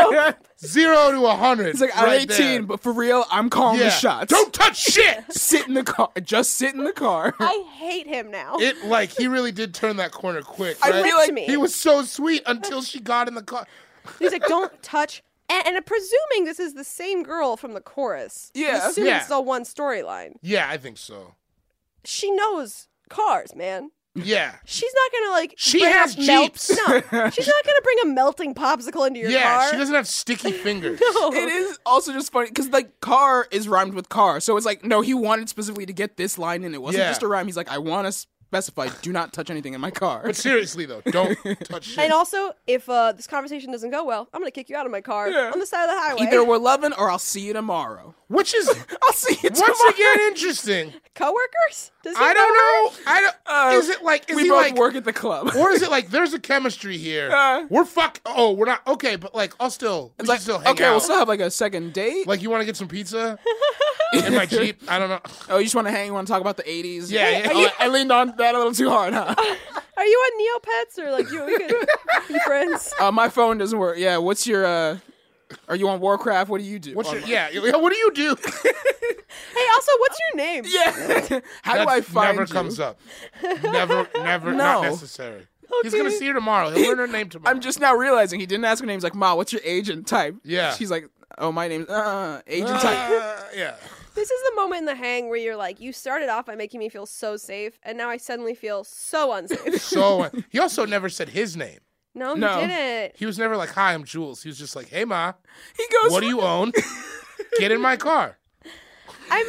Zero to a hundred. He's like, I'm right eighteen, there. but for real, I'm calling Yeah. the shots. Don't touch shit. sit in the car. Just sit in the car. I hate him now. It like he really did turn that corner quick. I Right? feel Licked like me. He was so sweet until she got in the car. He's like, don't touch. And, and presuming this is the same girl from the chorus. I'm Yeah. assuming Yeah. it's all one storyline. Yeah, I think so. She knows cars, man. Yeah. She's not gonna like. She bring has a melt- Jeeps. No, she's not gonna bring a melting popsicle into your Yeah, car. she doesn't have sticky fingers. No. It is also just funny because like car is rhymed with car, so it's like no, he wanted specifically to get this line in. It wasn't Yeah. just a rhyme. He's like, I want to specify, do not touch anything in my car. But seriously though, don't touch shit. And also, if uh, this conversation doesn't go well, I'm gonna kick you out of my car Yeah. on the side of the highway. Either we're loving or I'll see you tomorrow. Which is I'll see you tomorrow. once again interesting. Coworkers? Does he I don't know. I don't. Uh, is it like is we he both like work at the club. or is it like there's a chemistry here? Uh, we're fuck. Oh, we're not okay, but like I'll still. We It's should like, still hang okay, out. we'll still have like a second date. Like you want to get some pizza in my Jeep? I don't know. Oh, you just want to hang? You want to talk about the eighties? Yeah, yeah. Oh, I leaned on that a little too hard, huh? Are you on Neopets or like you? We could be friends. uh, my phone doesn't work. Yeah, what's your? uh Are you on Warcraft? What do you do? What's your Online? yeah? yeah, What do you do? Hey, also, what's your name? Yeah. How do That I find never you? comes up. Never, never, No. not necessary. He's gonna see her tomorrow. He'll learn her name tomorrow. I'm just now realizing he didn't ask her name. He's like, Ma, what's your agent type? Yeah. She's like, oh, my name's uh, agent type. Uh, yeah. This is the moment in the hang where you're like, you started off by making me feel so safe, and now I suddenly feel so unsafe. So uh, he also never said his name. No, he No. didn't. He was never like, "Hi, I'm Jules." He was just like, "Hey, ma, He goes, what do you own? Get in my car." I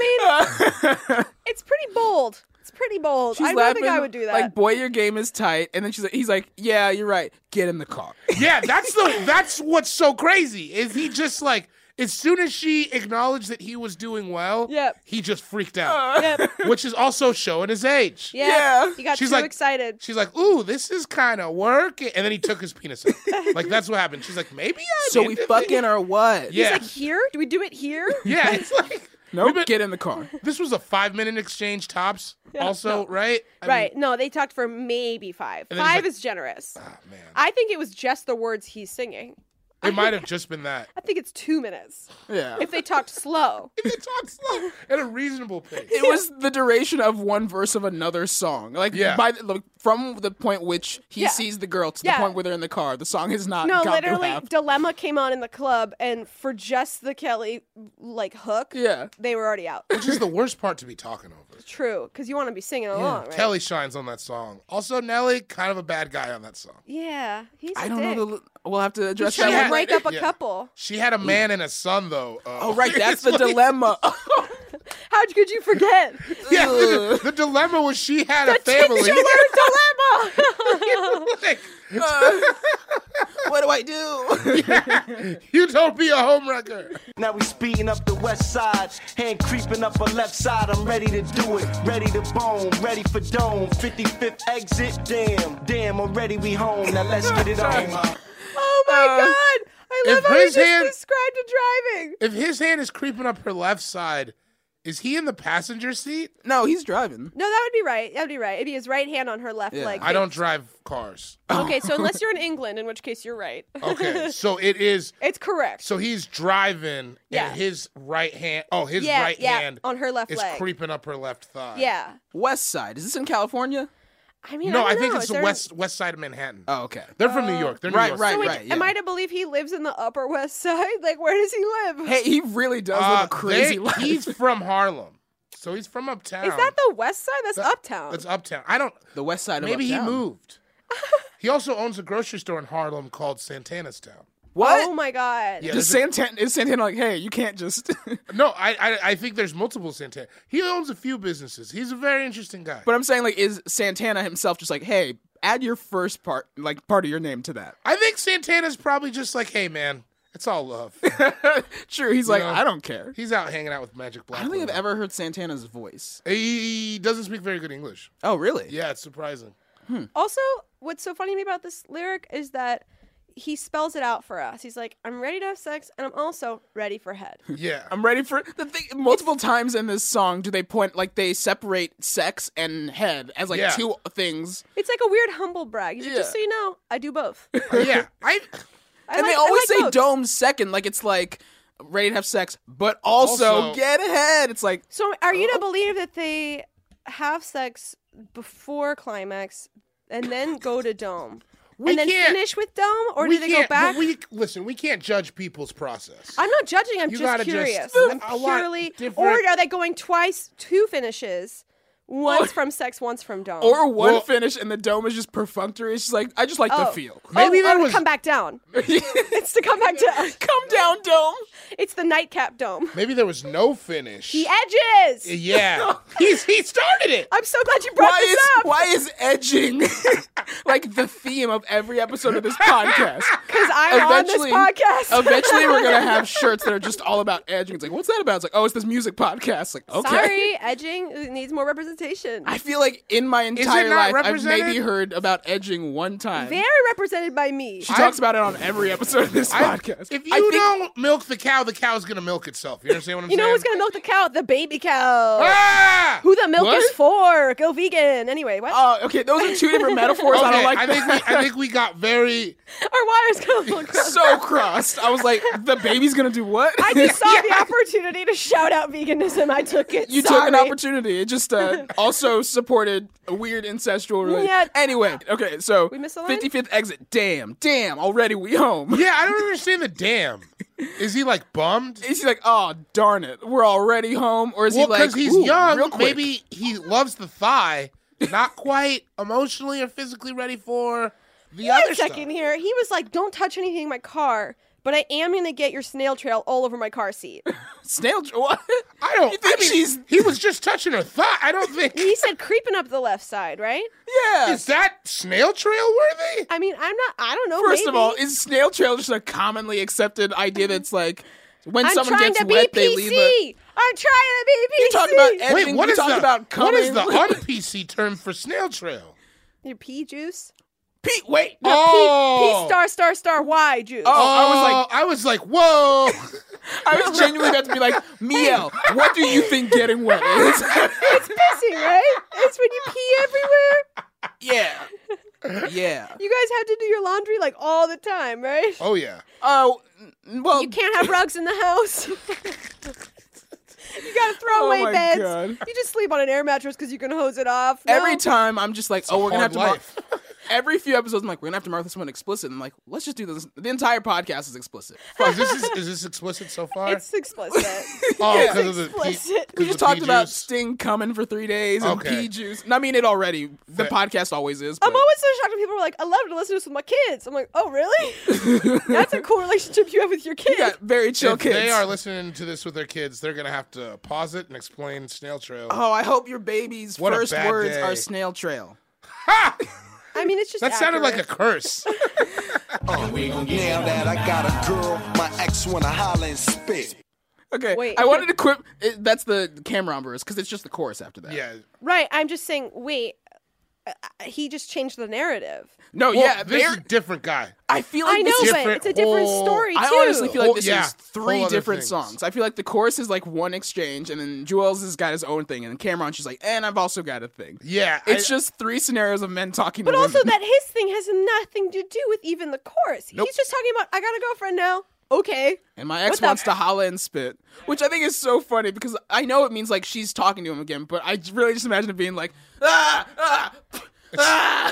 mean, it's pretty bold. It's pretty bold. She's I don't laughing, think I would do that. Like, boy, your game is tight. And then she's like, he's like, yeah, you're right. Get in the car. Yeah, that's the that's what's so crazy. Is he just like as soon as she acknowledged that he was doing well, Yep. he just freaked out, Yep. which is also showing his age. Yeah. Yeah. He got She's too like- excited. She's like, "Ooh, this is kind of work," and then he took his penis out. Like that's what happened. She's like, "Maybe I'm So we into fucking this." or what? Yeah, He's like, here? Do we do it here? yeah. It's like Nope, we've been- get in the car. this was a five minute exchange tops. Also, right? I mean, Right. No, they talked for maybe five. And then he's Five like- is generous. ah, man, I think it was just the words he's singing. it might have just been that. I think it's two minutes. Yeah. If they talked slow. They talk slow at a reasonable pace. It was the duration of one verse of another song. Like, Yeah. by the, like, from the point which he Yeah. sees the girl to Yeah. the point where they're in the car, the song has not No, got through literally, half. Dilemma came on in the club, and for just the Kelly, like, hook, Yeah. they were already out. Which is the worst part to be talking over. True, because you want to be singing along, right? Kelly shines on that song. Also, Nelly, kind of a bad guy on that song. Yeah, he's a I don't dick. know. The, we'll have to address She that Trying had- to one break later. up a Yeah. couple. She had a man and a son, though. Uh, Oh, right. That's it's the like- dilemma. How could you forget? Yeah, the, the dilemma was she had a family. Titular dilemma. Like, What do I do? you don't be a homewrecker. Now we speeding up the west side, hand creeping up her left side. I'm ready to do it, ready to bone, ready for dome. fifty-fifth exit, damn, damn, already we home. Now let's get it on. Oh my Uh, god! I love if how he his just hand- described a driving. If his hand is creeping up her left side, is he in the passenger seat? No, he's driving. No, that would be right. That would be right. It'd be his right hand on her left Yeah. leg. I don't drive cars. Okay, so unless you're in England, in which case you're right. Okay, so it is. It's correct. So he's driving, Yeah. and his right hand. Oh, his Yeah, right yeah, hand on her left is leg. creeping up her left thigh. Yeah. West Side. Is this in California? I mean, No, I, I, don't think know. it's Is the there- west west side of Manhattan. Oh, okay. They're from New York. They're New right, York. right, So wait, right. am yeah. I to believe he lives in the Upper West Side? Like, where does he live? Hey, he really does live Uh, a crazy they- life. He's from Harlem, so he's from uptown. Is that the West Side? That's Uptown. That's uptown. I don't. the West Side of Maybe he Uptown. moved. He also owns a grocery store in Harlem called Santana's Town. What? Oh my god. Yeah, Does there's a- Santana, is Santana like, hey, you can't just... No, I, I I think there's multiple Santana. He owns a few businesses. He's a very interesting guy. But I'm saying, like, is Santana himself just like, hey, add your first part, like, part of your name to that? I think Santana's probably just like, hey man, It's all love. True. He's like, know, I don't care. He's out hanging out with Magic Black. I don't think I've women. ever heard Santana's voice. He doesn't speak very good English. Oh, really? Yeah, it's surprising. Also, what's so funny to me about this lyric is that he spells it out for us. He's like, I'm ready to have sex, and I'm also ready for head. Yeah. I'm ready for the thing. Multiple times in this song, do they point like they separate sex and head as like Yeah. two things, It's like a weird humble brag. He's like, just Yeah. so you know, I do both. yeah. I I and like- they I always like say both. dome second, like it's like ready to have sex, but also, Also- get ahead. It's like So are you Oh. to believe that they have sex before climax and then go to dome? We and then can't- finish with dome? Or we do they go can't- but back? We listen. We can't judge people's process. I'm not judging. I'm You just gotta just- curious. I'm a lot purely. different- Or are they going twice, two finishes, once from sex, once from dome? or one Well- finish and the dome is just perfunctory. It's just like I just like the Oh. feel. Maybe oh, there oh, to was- come back down. It's to come back down. Come down, dome. It's the nightcap dome. Maybe there was no finish. The edges. Yeah. He's he started it. I'm so glad you brought Why this is up. why is edging like the theme of every episode of this podcast? Because I'm on this Eventually- podcast. Eventually, we're gonna have shirts that are just all about edging. It's like, what's that about? It's like, oh, it's this music podcast. Like, okay. Sorry, edging needs more representation. I feel like in my entire not life, I've represented? maybe heard about edging one time. Very represented by me. She talks about it on every episode of this I- podcast. If I you think- don't milk the cow, the cow's gonna milk itself. You understand what I'm You know saying? who's gonna milk the cow? The baby cow. Ah! Who the milk What? is for? Go vegan. Anyway, what? Oh, okay, those are two different metaphors. I don't Okay, like I think that. we, I think we got very. Our wires gonna milk. So crossed. I was like, the baby's gonna do what? I just saw the opportunity to shout out veganism. I took it. You Sorry. took an opportunity. It just uh, also supported a weird incestual relationship. Yeah. Anyway, okay, so We missed a line? fifty-fifth exit. Damn, damn, already we home. Yeah, I don't understand the damn. Is he like bummed? Is he like, oh, darn it, we're already home? Or is Well, he like, because he's "Ooh, young, real quick." maybe he loves the thigh, not quite emotionally or physically ready for the Wait other a second stuff. here. He was like, "Don't touch anything in my car." But I am gonna get your snail trail all over my car seat. Snail, what? I don't You think I mean, she's- He was just touching her thigh. I don't think. He said creeping up the left side, right? Yeah. Is that snail trail worthy? I mean, I'm not. I don't know. First of maybe. all, is snail trail just a commonly accepted idea that's like, when I'm someone trying gets to be wet, they P leave C. a... I'm trying to be P C. You talk about Wait, editing, what you is talk the about what coming. is the un-P C term for snail trail? your pea juice. Pete, wait. No, Oh. P, P star star star Y juice. Oh, I was like, I was like, whoa. I was genuinely about to be like, Miel, what do you think getting wet is? It's pissing, right? It's when you pee everywhere. yeah. Yeah. You guys have to do your laundry like all the time, right? Oh yeah. Oh, n- well, You can't have rugs in the house. You gotta throw Oh away my beds. God. You just sleep on an air mattress because you can hose it off. No. every time I'm just like, oh, we're gonna have hard to. Mar- life. every few episodes, I'm like, we're gonna have to mark this one explicit. I'm like, let's just do this. The entire podcast is explicit. Is this is this explicit so far? It's explicit. oh, yeah. because of the pea, Explicit. We because just the talked pea about juice. Sting coming for three days and Okay. pea juice. And I mean, it already. The Fair. podcast always is. I'm but- always so shocked when people are like, I love to listen to this with my kids. I'm like, oh, really? That's a cool relationship you have with your kids. You got very chill If kids. they are listening to this with their kids, they're gonna have to pause it and explain snail trail. Oh, I hope your baby's What a first bad words day. are snail trail. Ha! I mean, it's just That sounded like a accurate. curse. Now that I got a girl, my ex wanna holler and spit. Okay, Wait. I wanted to quit. It, that's the Cameron verse because it's just the chorus after that. yeah. Right. I'm just saying, wait. Uh, he just changed the narrative. No, Well, yeah, this they're. is a different guy. I feel like I know, this is. but different it's a different whole- story, too. I honestly feel like Whole- this yeah, is three whole other different things. songs. I feel like the chorus is like one exchange, and then Juelz has got his own thing, and then Cameron, she's like, and I've also got a thing. Yeah, It's I- just three scenarios of men talking But to also, women. that his thing has nothing to do with even the chorus. Nope. He's just talking about, I got a girlfriend now. Okay. And my ex What the- wants to holla and spit, which I think is so funny because I know it means like she's talking to him again, but I j- really just imagine it being like, ah, ah, ah.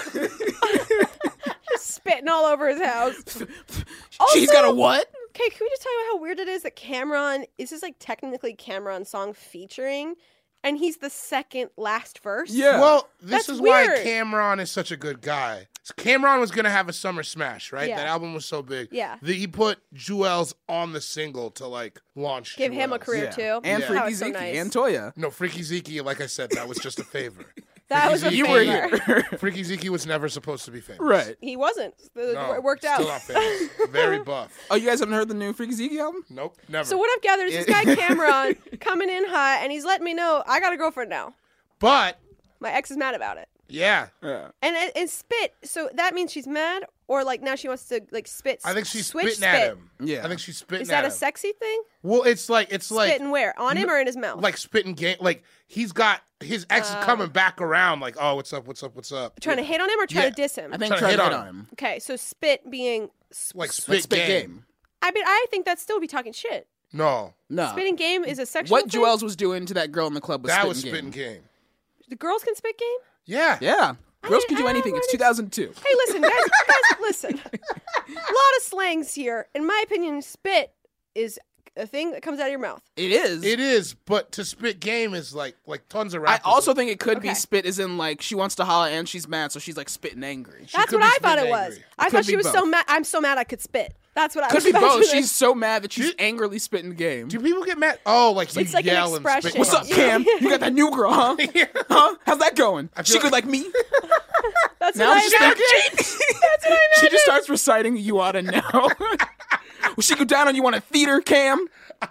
Just spitting all over his house. She's got a Also- what? Okay, can we just talk about how weird it is that Cameron, is this like technically Cameron's song featuring, and he's the second last verse? Yeah. Well, this That's is why weird. Cameron is such a good guy. Cameron was gonna have a summer smash, right? Yeah. That album was so big. Yeah. That he put Juelz on the single to like launch. Give him a Juelz. career Yeah. too. And Yeah. Freaky That was so Zeke nice. and Toya. No, Freaky Zeke, like I said, that was just a favor. That was a You were favor. here. Freaky Zeke was never supposed to be famous. Right. He wasn't. The- No, it worked out. Still not famous. Very buff. Oh, you guys haven't heard the new Freaky Zeke album? Nope, never. So what I've gathered is this guy Cameron coming in hot, and he's letting me know I got a girlfriend now. But My ex is mad about it, yeah, Yeah. and it- and spit. So that means she's mad, or like now she wants to like spit. I think she's switch spitting at spit. him. Yeah. I think she's spitting Is that at a him. sexy thing? Well, it's like it's like Spitting where? On him or in his mouth? like spitting game. Like he's got his ex is coming back around. Like, oh, what's up? What's up? What's up? trying to hit on him or trying Yeah. to diss him? I think Trying to try to hit hit on on him. him. Okay, so spit being. s- Like s- spit, Spit game. game. I mean, I think that's still be talking shit. No, No. Spitting game is a sexual What thing? Joel's was doing to that girl in the club was that spitting was game. spitting game. The girls can spit game? Yeah, Yeah. Girls I- can do I anything. It's already- two thousand two. Hey, listen, guys, guys, listen. A lot of slangs here. In my opinion, spit is a thing that comes out of your mouth. It is. It is, but to spit game is like like tons of I rappers. also think it could be Okay. spit as in like she wants to holler and she's mad, so she's like spitting angry. She That's could what be I thought it spitting was. angry. I Could thought she be was so both. mad. I'm so mad I could spit. That's what I Could was be both. imagining. She's so mad that she's Do- angrily spitting game. Do people get mad? Oh, like you It's like an yell and expression. spit. What's up, Cam? You got that new girl, huh? Huh? How's that going? feel She like- good like me? That's Now what I she's imagined. thinking. She just starts reciting "You Oughta Know." Will she go down on you on a theater, Cam?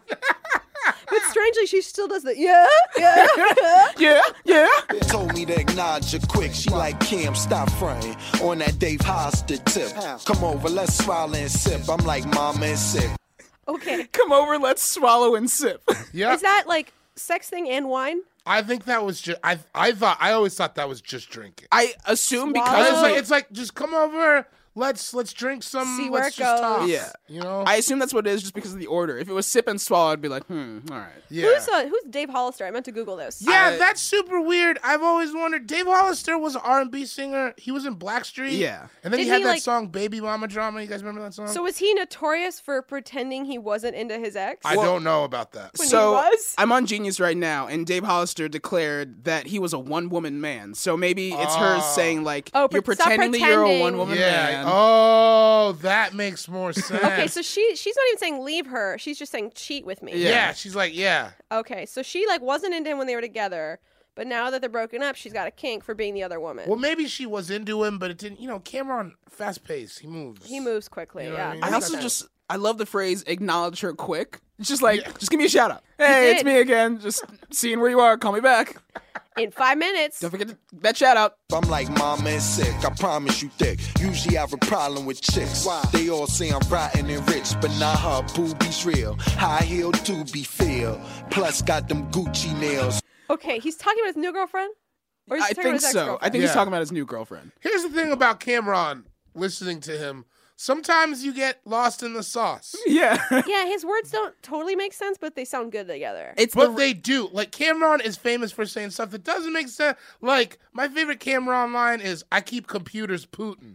But strangely, she still does the yeah, yeah. Yeah, yeah. Told me to acknowledge her quick. She like Kim, stop fronting on that Dave Hoster tip. Come over, let's swallow and sip. I'm like mama and sick. Okay. Come over, let's swallow and sip. Yeah, Is that like sex thing and wine? I think that was just. I I thought I always thought that was just drinking. I assume It's because Swallow. like, it's like just come over. Let's let's drink some. See where let's it just goes. talk. Yeah. you know. I assume that's what it is, just because of the order. If it was sip and swallow, I'd be like, hmm, all right. yeah. Who's uh, who's Dave Hollister? I meant to Google this. yeah, I- that's super weird. I've always wondered. Dave Hollister was an R and B singer. He was in Blackstreet. Yeah. and then he Didn't had he, that like- song "Baby Mama Drama." You guys remember that song? So was he notorious for pretending he wasn't into his ex? I don't know about that. When he So was? I'm on Genius right now, and Dave Hollister declared that he was a one-woman man. So maybe it's her Oh. saying like, Oh, you're pre- stop pretending that you're a pretending. one-woman Yeah. man. Oh, that makes more sense. Okay, so she she's not even saying leave her. She's just saying cheat with me. yeah. Yeah. she's like, yeah. Okay, so she like wasn't into him when they were together, but now that they're broken up, she's got a kink for being the other woman. Well, maybe she was into him, but it didn't. You know, Cameron, fast pace. He moves. he moves quickly. You know what yeah. I mean? I Makes also sense. just I love the phrase "acknowledge her quick." It's just like, just give me a shout out. Hey, it's did. me again. Just seeing where you are. Call me back. In five minutes. Don't forget to, that shout out. I'm like mama and sick. I promise you thick. Usually I have a problem with chicks. They all say I'm rotten and rich, but not her boobies real. High heel doobie feel. Plus got them Gucci nails. Okay, he's talking about his new girlfriend. Or he's I talking think about his so. I ex-girlfriend? think he's Yeah. talking about his new girlfriend. Here's the thing about Cameron. Listening to him, sometimes you get lost in the sauce. Yeah. Yeah, his words don't totally make sense, but they sound good together. It's But the they do. Like, Cameron is famous for saying stuff that doesn't make sense. Like, my favorite Cameron line is, I keep computers Putin.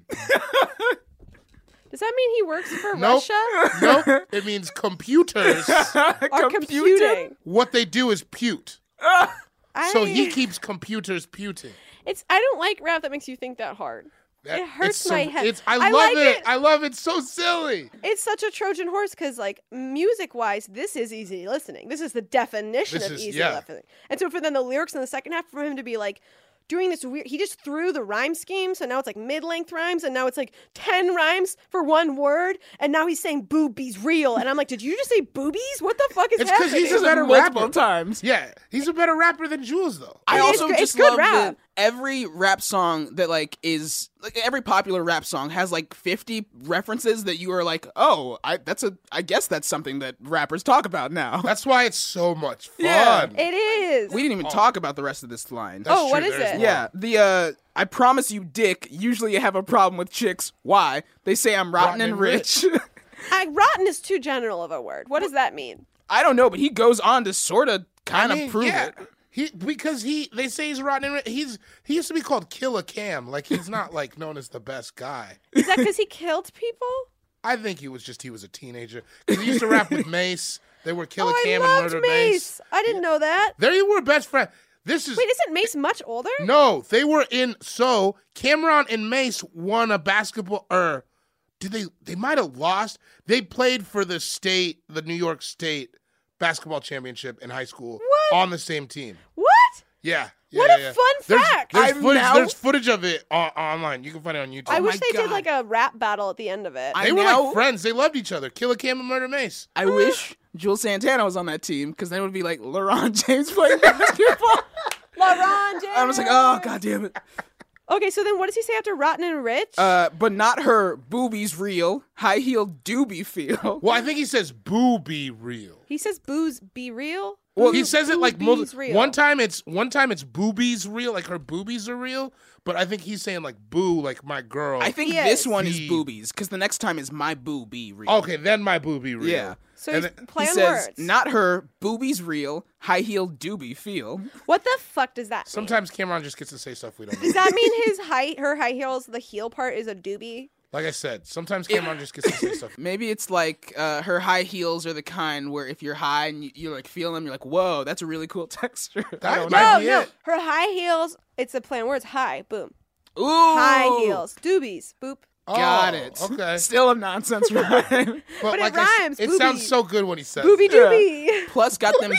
Does that mean he works for Nope. Russia? Nope. It means computers. Or computing? What they do is pute. I, So he keeps computers puting. It's I don't like rap that makes you think that hard. That- It hurts it's so- my head. It's, I, I love like it. it. I love it. So silly. It's such a Trojan horse because, like, music-wise, this is easy listening. This is the definition This of is- easy yeah. listening. And so, for then the lyrics in the second half, for him to be like doing this weird, he just threw the rhyme scheme. So now it's like mid-length rhymes, and now it's like ten rhymes for one word, and now he's saying boobies real, and I'm like, did you just say boobies? What the fuck is It's 'cause happening? he's a better multiple rapper. times. Yeah. He's a better rapper than Jules, though. I It is also good- it's just good love rap. that every rap song that like is like every popular rap song has like fifty references that you are like, oh, I that's a I guess that's something that rappers talk about now. That's why it's so much fun. Yeah. It is. We didn't even talk about the rest of this line. That's Oh, what true. is There's it? more. Yeah, the uh I promise you, dick. Usually you have a problem with chicks. Why? They say I'm rotten, Rotten and and rich. I, rotten is too general of a word. What does that mean? I don't know, but he goes on to sort of kind I of mean, prove yeah. it. He because he they say he's rotten. and ri- He's he used to be called Killer Cam. Like he's not like known as the best guy. Is that because he killed people? I think he was just he was a teenager because he used to rap with Mace. They were Killer Oh, Cam I and loved Murder Mace. Mace. I didn't know that. There you were best friend. This is Wait, isn't Mace much older? no. They were in so Cameron and Mace won a basketball. Or did they? They might have lost. They played for the state, the New York State basketball championship in high school What? on the same team. What? Yeah. yeah What yeah, a yeah. fun there's, fact. There's I'm footage, now- there's footage of it on, online. You can find it on YouTube. I Oh wish my they did God. like a rap battle at the end of it. I they were now- like friends. They loved each other. Killer Cam and Murder Mace. I wish Jules Santana was on that team because then it would be like LeBron James playing basketball. LeBron James. I was like, oh god damn it. Okay, so then what does he say after Rotten and Rich? Uh, but not her. Boobies real. High heel doobie feel. Well, I think he says boo be real. he says booze be real. Well, Boo- he says it like boobies multi- real. one time it's one time it's boobies real, like her boobies are real, but I think he's saying like boo, like my girl. I think Yes. this one is The- boobies because the next time is my boobie real. Okay, then my boobie real. Yeah. So And he's then- He playing says, words. not her. Boobies real. High heel doobie feel. What the fuck does that mean? Sometimes Cameron just gets to say stuff we don't know. Does that mean his height, her high heels, the heel part is a doobie? Like I said, sometimes Cameron just gets to say stuff. Maybe it's like uh, her high heels are the kind where if you're high and you, you like feel them, you're like, whoa, that's a really cool texture. I That don't might know. No, be no. it. Her high heels, it's a plain words. High, boom. Ooh, High heels, doobies, boop. Got Oh, it. Okay. Still a nonsense rhyme. But, it like I s- rhymes, it boobies. sounds so good when he says Booby it. doobie. Plus, got them.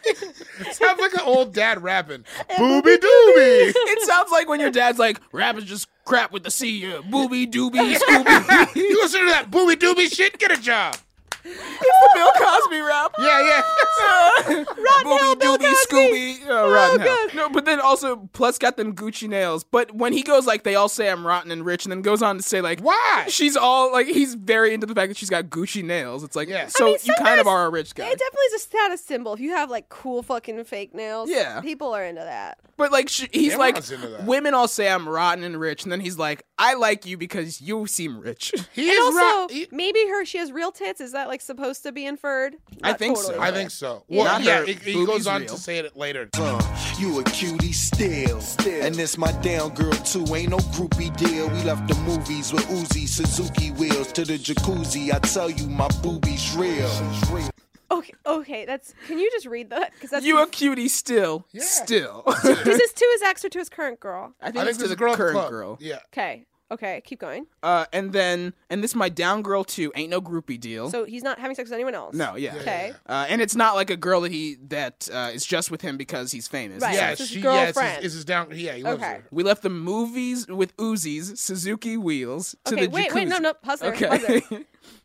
It sounds like an old dad rapping. Booby doobie. It sounds like when your dad's like, rap is just crap with the C. Uh, booby doobie scooby. You listen to that booby doobie shit? Get a job. It's the Bill Cosby rap. Yeah, yeah. Booby Bill doobie Cosby. Scooby. Oh, rotten hell. God. No, but then also, plus got them Gucci nails. But when he goes like, they all say I'm rotten and rich, and then goes on to say like, Why? she's all like, he's very into the fact that she's got Gucci nails. It's like, Yeah. so I mean, you kind sometimes of are a rich guy. It definitely is a status symbol. If you have like cool fucking fake nails, Yeah. people are into that. But like, sh- he's like, Cameron's into that. women all say I'm rotten and rich, and then he's like, I like you because you seem rich. He And is also, ra- he- maybe her she has real tits. Is that like supposed to be inferred? I Not think totally, so. I but- think so. Yeah. Well, Not yeah, her he, he boobies goes on real. to say it later. Uh, you a cutie still. And this my down girl too. Ain't no groupie deal. We left the movies with Uzi, Suzuki wheels to the jacuzzi. I tell you, my boobies real. Okay, okay. That's. Can you just read that? Because that's. You a cutie still. Yeah. Still. is this to his ex or to his current girl? I think I think it's to there's the a girl at the current club. girl. Yeah. Okay. Okay. Keep going. Uh, and then, and this my down girl too. Ain't no groupie deal. So he's not having sex with anyone else. no, yeah. Okay. Uh, and it's not like a girl that he that uh, is just with him because he's famous. Right. Yeah, It's his she, yeah, it's his, girlfriend. it's his down. Yeah, he loves Okay. her. We left the movies with Uzis, Suzuki wheels to Okay. the Wait. jacuzzi. Wait. No. No. Pause there. Okay. Pause there.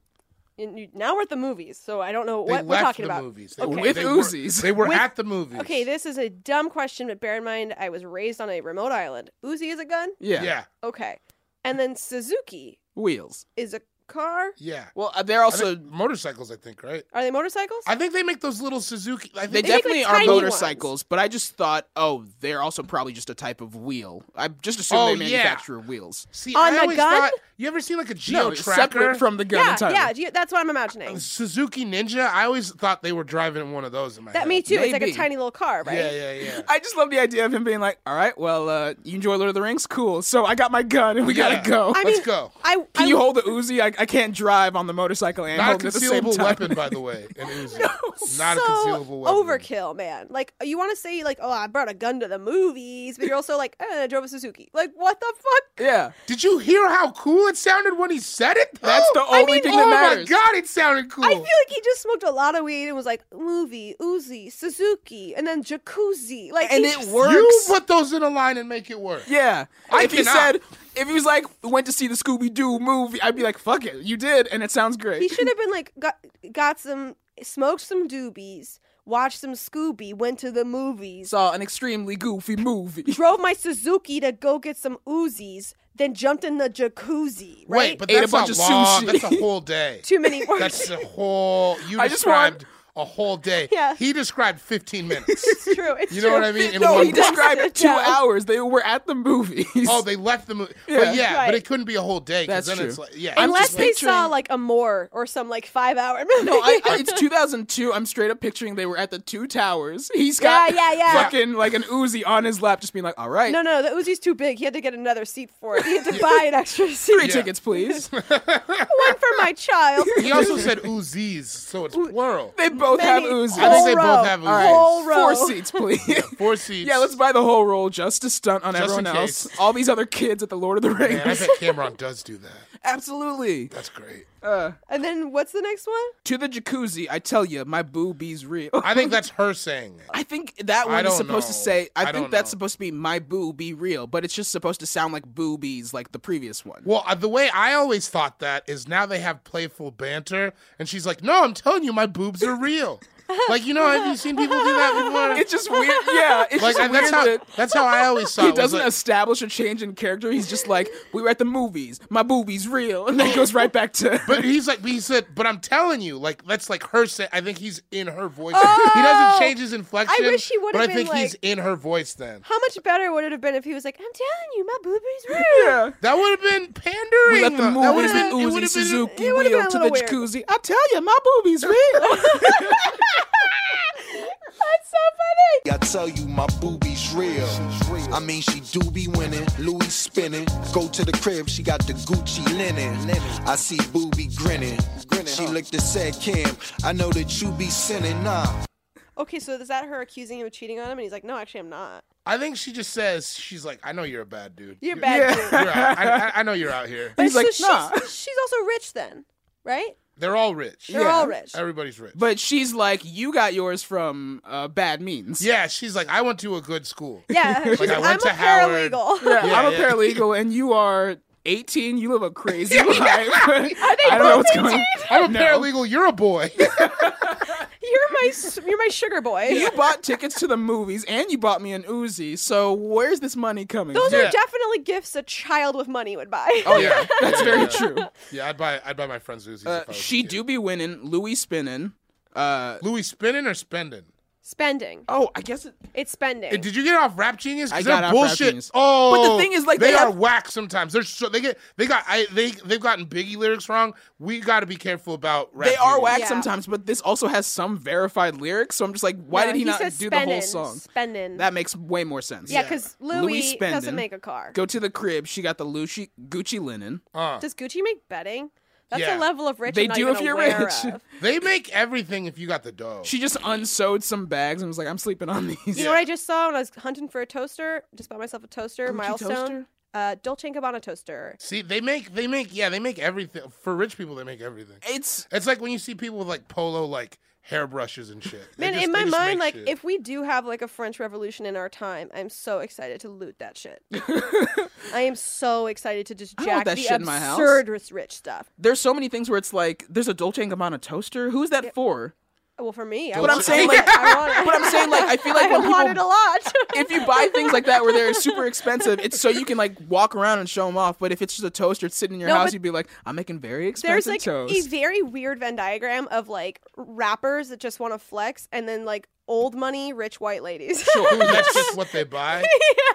And you- Now we're at the movies, so I don't know They what we're left talking the about. movies. They Okay. were, With they were, Uzis. They were With- at the movies. Okay, this is a dumb question, but bear in mind I was raised on a remote island. Uzi is a gun? yeah. Yeah, Okay. And then Suzuki Wheels. is a car? yeah. Well, uh, they're I also think motorcycles, I think, right? Are they motorcycles? I think they make those little Suzuki. I they think They make, definitely like, are tiny motorcycles, but I just thought, oh, they're also probably just a type of wheel. I just assumed Oh, they yeah. manufacture wheels. See, On I the always gun? thought. You ever seen like a Geo No, it's Tracker? separate from the gun yeah, entirely. yeah, do you- that's what I'm imagining. Suzuki Ninja. I always thought they were driving one of those in my That head. me too. It's like a Maybe. tiny little car, right? Yeah, yeah, yeah. I just love the idea of him being like, all right, well, uh, you enjoy Lord of the Rings? Cool. So I got my gun and we Yeah. gotta go. I Let's mean, go. I, Can I, you hold the Uzi? I, I can't drive on the motorcycle and Not a hold it at the same concealable time. weapon, by the way. An Uzi. Not a so concealable weapon. overkill, man. Like you want to say like, oh, I brought a gun to the movies, but you're also like, eh, I drove a Suzuki. Like what the fuck? Yeah. Did you hear how cool it sounded when he said it? That's the I only mean, thing oh that matters. my god, it sounded cool. I feel like he just smoked a lot of weed and was like, movie, Uzi, Suzuki, and then jacuzzi. Like, And he it just- works. You put those in a line and make it work. Yeah. I if he cannot. said, if he was like, went to see the Scooby Doo movie, I'd be like, fuck it. You did, and it sounds great. He should have been like, got got some, smoked some doobies, watched some Scooby, went to the movies, Saw an extremely goofy movie. drove my Suzuki to go get some Uzis, then jumped in the jacuzzi. Right? Wait, but Ate a that's bunch a of long, sushi. That's a whole day. too many words. That's a whole. You I just want- described a whole day. Yeah. He described fifteen minutes. It's true. It's You true. know what I mean? In no, one he day. described two Yeah. hours. They were at the movies. Oh, they left the movie. Yeah. But yeah, Right. but it couldn't be a whole day. 'Cause That's then true. It's like, yeah. I'm Unless just they saw picturing- like a more or some like five hour movie. No, I, I, it's two thousand two. I'm straight up picturing they were at the two towers. He's got Yeah, yeah, yeah. fucking like an Uzi on his lap, just being like, all right, no, no, the Uzi's too big. He had to get another seat for it. He had to buy an extra seat. three Yeah. tickets, please. One for my child. He also said Uzis, so it's plural. They both Many- have Uzi. I think they Whole row. both have Uzis. All right, Whole row. four seats, please. Four seats. Yeah, let's buy the whole roll just to stunt on Just everyone in else. case. All these other kids at the Lord of the Rings. Man, I bet Cameron does do that. Absolutely. That's great. And then what's the next one? To the jacuzzi, I tell you, my boobies real. I think that's her saying it. I think that I one is don't supposed to know. say. I, I think don't that's know. supposed to be my boo be real, but it's just supposed to sound like boobies, like the previous one. Well, uh, the way I always thought that is now they have playful banter, and she's like, "No, I'm telling you, my boobs are real." Like, you know, have you seen people do that before? It's just weird. Yeah, it's like just that's weird how that that's how I always saw he it. was doesn't like, establish a change in character. He's just like, we were at the movies, my boobies real, and then goes right back to. But he's like, he said, but I'm telling you, like that's like her. Say, I think he's in her voice. Oh! He doesn't change his inflection. I wish he would've But I been think he's like- in her voice then. How much better would it have been if he was like, I'm telling you, my boobies real. Yeah. That would have been pandering. We let the though. That would movies have and been. It Uzi would have been. Suzuki it would've wheel been a to the little weird. jacuzzi. I tell you, my boobies real. That's so funny. I tell you, my boobies real. I mean, she do be winning, Louis spinning. Go to the crib, she got the Gucci linen. I see booby grinning. She looked and said, Kim, I know that you be sinning, nah. Okay, so is that her accusing him of cheating on him? And he's like, no, actually, I'm not. I think she just says, she's like, I know you're a bad dude. You're You're- bad Yeah. dude. You're out. I, I, I know you're out here. He's So like, she's, nah. she's also rich then, right? They're all rich. They're Yeah. all rich. Everybody's rich. But she's like, you got yours from uh, bad means. Yeah, she's like, I went to a good school. Yeah, she's Like, I like, went I'm to a Howard. paralegal. Yeah, Yeah, I'm a yeah. paralegal, and you are eighteen. You live a crazy life. I don't know what's going on. I'm a No. paralegal. You're a boy. You're my s- you're my sugar boy. You bought tickets to the movies, and you bought me an Uzi. So where's this money coming Those from? are Yeah. definitely gifts a child with money would buy. Oh yeah, that's Yeah, very yeah. true. Yeah, I'd buy. I'd buy my friends Uzis. Uh, if I was a she kid. do be winning. Louis spinning. Uh, Louis spinning or spending? Spending. oh, I guess it. It's spending. Uh, Did you get off Rap Genius? 'Cause I they're got off Rap bullshit. Genius. Oh, But the thing is, like, they, they are have- whack sometimes. They're so they get they got I they they've gotten Biggie lyrics wrong. We got to be careful about Rap They are Genius. whack Yeah. sometimes, but this also has some verified lyrics. So I'm just like, why No, did he, not says do the whole spending, song? Spending. That makes way more sense. yeah, because Louis, Louis doesn't spending. make a car. Go to the crib. She got the Lucy, Gucci linen. Uh, Does Gucci make bedding? That's Yeah. a level of rich They I'm not do even if you're aware rich. of. they make everything if you got the dough. She just unsewed some bags and was like, I'm sleeping on these. You know what I just saw when I was hunting for a toaster? Just bought myself a toaster, Gucci milestone. toaster? Uh, Dolce and Gabbana toaster. See, they make they make yeah they make everything for rich people. They make everything. It's It's like when you see people with like polo like hairbrushes and shit. They Man, just- in they my just mind, make like shit. if we do have like a French Revolution in our time, I'm so excited to loot that shit. I am so excited to just I don't want jack that the shit in my house. absurd rich stuff. there's so many things where it's like there's a Dolce and Gabbana toaster. Who's that for? Well, for me, I But I'm want saying, it. like- I want it. But I'm saying, like, I feel like I when want people- it a lot. If you buy things like that where they're super expensive, it's so you can like walk around and show them off. But if it's just a toaster sitting in your No, house, but you'd be like, I'm making very There's expensive like toast. a very weird Venn diagram of like rappers that just want to flex, and then like old money rich white ladies. Ooh, that's just what they buy.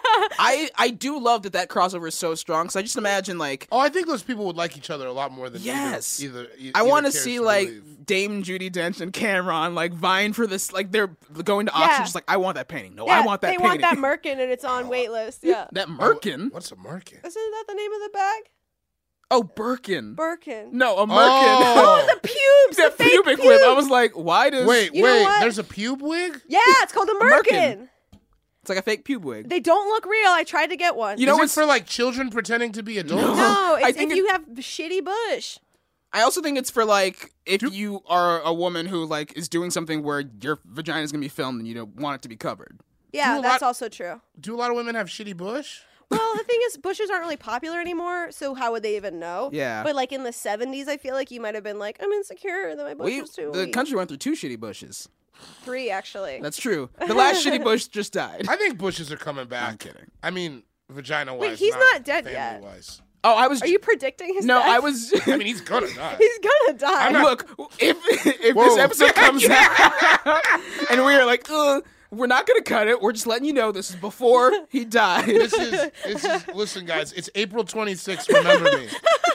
I I do love that that crossover is so strong. Because I just imagine like Oh, I think those people would like each other a lot more than Yes. Either, either, e- I either want to cares see like believe. Dame Judi Dench and Cameron like vying for this. Like they're going to auction, Yeah. just like I want that painting. No, Yeah, I want that they painting. want that Merkin, and it's on waitlist. Yeah, that Merkin. What's a Merkin? isn't that the name of the bag? Oh, Birkin. Birkin. No, a Merkin. Oh. The pubes, that the fake pubic whip. I pubes. was like, why does Wait, You know wait. what? There's a pube wig. Yeah, it's called a Merkin. Merkin. It's like a fake pube wig. They don't look real. I tried to get one. You know Is it what's for like children pretending to be adults? no, I it's think if it- you have shitty bush. I also think it's for like if you are a woman who like is doing something where your vagina is gonna be filmed and you don't want it to be covered. Yeah, Do a that's lot- also true. Do a lot of women have shitty bush? Well, the thing is, bushes aren't really popular anymore, so how would they even know? Yeah. But like in the seventies, I feel like you might have been like, I'm insecure that my bush We is too the weak. country went through two shitty bushes. Three, actually. That's true. The last shitty bush just died. I think bushes are coming back. I'm kidding. I mean, vagina wise. Wait, he's not dead yet. Wise. Oh, I was. Are you predicting his No, death? I was. I mean, he's gonna die. He's gonna die. Look, if if Whoa. this episode comes out and we are like, Ugh, we're not gonna cut it. We're just letting you know this is before he died. This is this is. Listen, guys, it's April twenty-sixth. Remember me.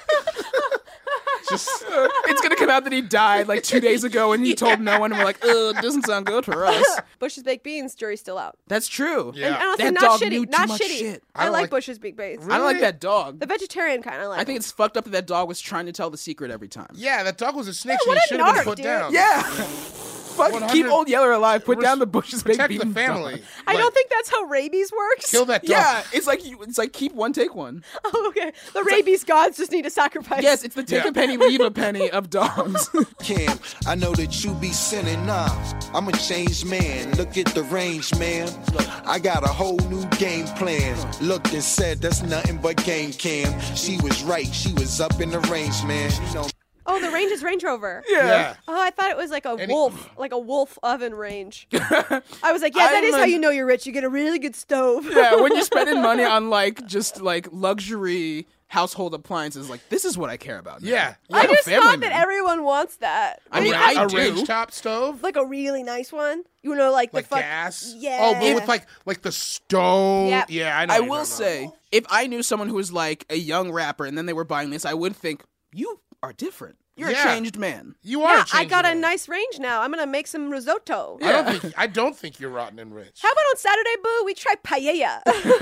Just It's gonna come out that he died like two days ago, and he told no one. And we're like, ugh, it doesn't sound good for us. Bush's baked beans, jury's still out. That's true. Yeah. And honestly, That not dog shitty. knew too Not much shitty. shit. I I, don't like like- Bush's baked beans. I don't like that dog. The vegetarian kind I like. I think it's fucked up that that dog was trying to tell the secret every time. yeah, that dog was a snitch what and he a should have been narc, put dude. down. Yeah. Fuck, one hundred keep Old Yeller alive. Put Res- down the Bush's big Protect the beaten family. dog. I Like, don't think that's how rabies works. kill that dog. Yeah, it's like you. It's like keep one, take one. Oh, okay. The rabies gods just need a sacrifice. Yes, it's the take Yeah. a penny, leave a penny of dogs. Cam, I know that you be sinning, nah. I'm a changed man. Look at the range, man. I got a whole new game plan. Looked and said that's nothing but game cam. She was right, she was up in the range, man. You know, Oh, the range is Range Rover. Yeah. Oh, I thought it was like a And he- wolf, like a wolf oven range. I was like, yeah, that I'm is how a- you know you're rich. You get a really good stove. Yeah, when you're spending money on like just like luxury household appliances, like this is what I care about. now. Yeah. I I'm a just family thought that man. everyone wants that. I mean, a, I a do. range top stove, Like a really nice one. You know, like, like the fuck. gas. Yeah. Oh, but with like like the stone. Yep. Yeah, I know. I what you're will talking say, about. if I knew someone who was like a young rapper and then they were buying this, I would think you are different. You're Yeah. a changed man. You are. Yeah, a I got a changeable. nice range now. I'm gonna make some risotto. I don't think. I don't think you're rotten and rich. How about on Saturday, Boo? We try paella.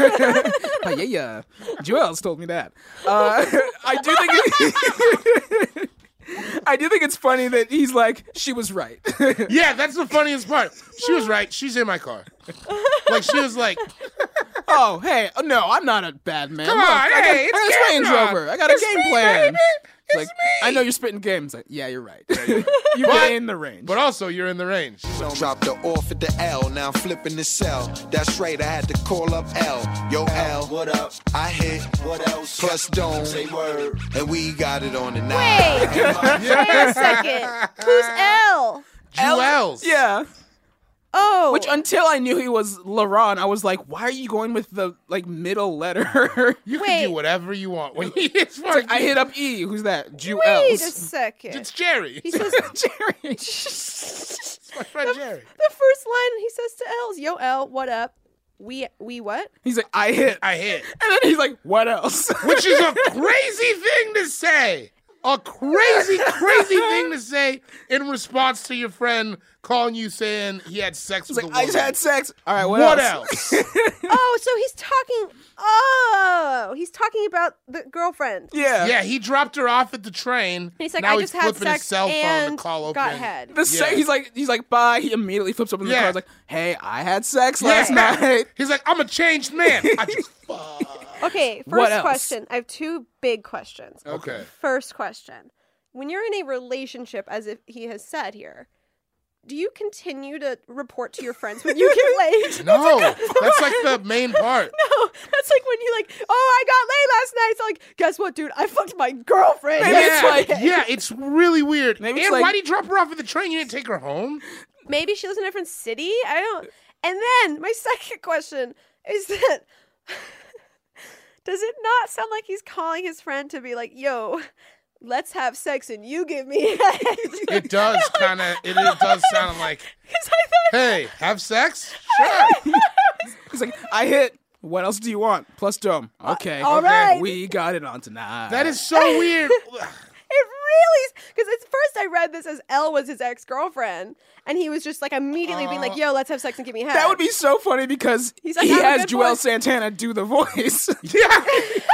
Oh, yeah, yeah. Joel's told me that. Uh, I do think. It, I do think it's funny that he's like, she was right. Yeah, that's the funniest part. She was right. She's in my car. Like she was like, Oh, hey, oh, no, I'm not a bad man. Come Look, on, I got, hey, I got it's this Range Cameron. Rover. I got a It's game me, plan. baby. It's like, me. I know you're spitting games. Like, yeah, you're right. you But- get in the range. but also you're in the range. dropped her off at the L, now I'm flipping the cell. That's right, I had to call up L. Yo, L, what up? I hit, what else? Plus Dome, say word. And we got it on the night. Wait, wait a second. Who's L? Jewels. yeah. Oh, Which until I knew he was LaRon, I was like, why are you going with the like middle letter? You Wait. can do whatever you want. When you, it's It's like, I hit up E. Who's that? wait a Jewels. second. It's Jerry. He says Jerry. It's my friend Jerry. the first line he says to L's, "Yo, L, what up? We we what?" He's like, I hit. I hit. And then he's like, what else? Which is a crazy thing to say. A crazy, crazy thing to say in response to your friend calling you saying he had sex He's with like, a I woman. just had sex. All right, what, What else? else? Oh, so he's talking. Oh, he's talking about the girlfriend. Yeah. Yeah, he dropped her off at the train. He's like, now I he's just had flipping sex his cell phone and to call open. got head. The se- Yeah. he's like, he's like, bye. He immediately flips open the Yeah. car. He's like, hey, I had sex Yeah. last night. He's like, I'm a changed man. I just fuck. Okay, What first else? question. I have two big questions. Okay. First question. When you're in a relationship, as if he has said here, do you continue to report to your friends when you get laid? No, that's like the main part. No, that's like when you like, oh, I got laid last night. It's like, guess what, dude? I fucked my girlfriend. Maybe it's yeah, like- yeah, it's really weird. Maybe and it's like- why did you drop her off at the train? You didn't take her home? Maybe she lives in a different city. I don't. And then my second question is that does it not sound like he's calling his friend to be like, yo, let's have sex and you give me head? It does kind of. It, it does sound like, 'Cause I thought, hey, have sex? Sure. He's like, I hit. What else do you want? Plus dome. Okay. all okay. right. We got it on tonight. That is so weird. it really, because at first I read this as L was his ex girlfriend, and he was just like immediately being like, yo, let's have sex and give me head. That would be so funny because He's like, he "I have a has good Joel voice." Santana do the voice. Yeah.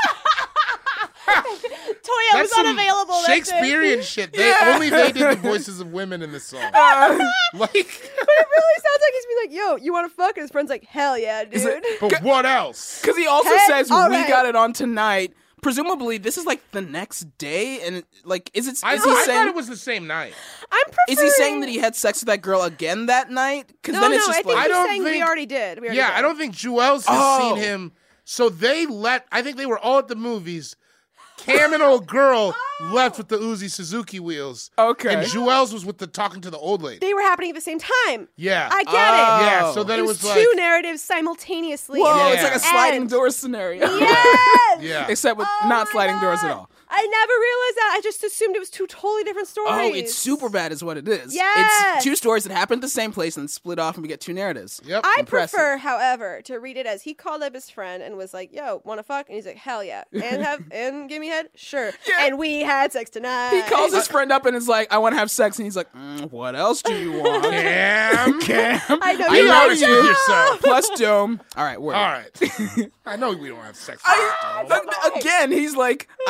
Toya was That's some unavailable. that day. Shakespearean shit. They Yeah. only they did the voices of women in this song. Like, But it really sounds like he's being like, yo, you want to fuck? And his friend's like, hell yeah, dude. it- but what else? Because he also Hey, says, all we right. got it on tonight. Presumably, this is like the next day. And like, is it, is I, he I thought saying, it was the same night. I'm preferring... is he saying that he had sex with that girl again that night? Because No, then no, it's I just think like, I he's don't saying we think- already did. We already Yeah, did. I don't think Jewels has Oh. seen him. So they let, I think they were all at the movies. Cam and old girl left with the Uzi Suzuki wheels. Okay. And Jewels was with the talking to the old lady. They were happening at the same time. Yeah. I get Oh. it. Yeah, so then It it was, was two like, narratives simultaneously. whoa, Yeah. it's like a sliding And- door scenario. Yes! yeah. Except with Oh not my sliding doors at God. all. I never realized that. I just assumed it was two totally different stories. Oh, it's super bad is what it is. Yes. It's two stories that happen at the same place and split off and we get two narratives. Yep. I Impressive. prefer, however, to read it as he called up his friend and was like, "Yo, want to fuck?" And he's like, "Hell yeah!" And have and give me head, sure. Yeah. And we had sex tonight. He calls his friend up and is like, I want to have sex. And he's like, mm, what else do you want? Cam. Cam. I know Be you honest know. with yourself. Plus dome. All right, word. All right. I know we don't have sex. I, with ag- again, he's like, I hit,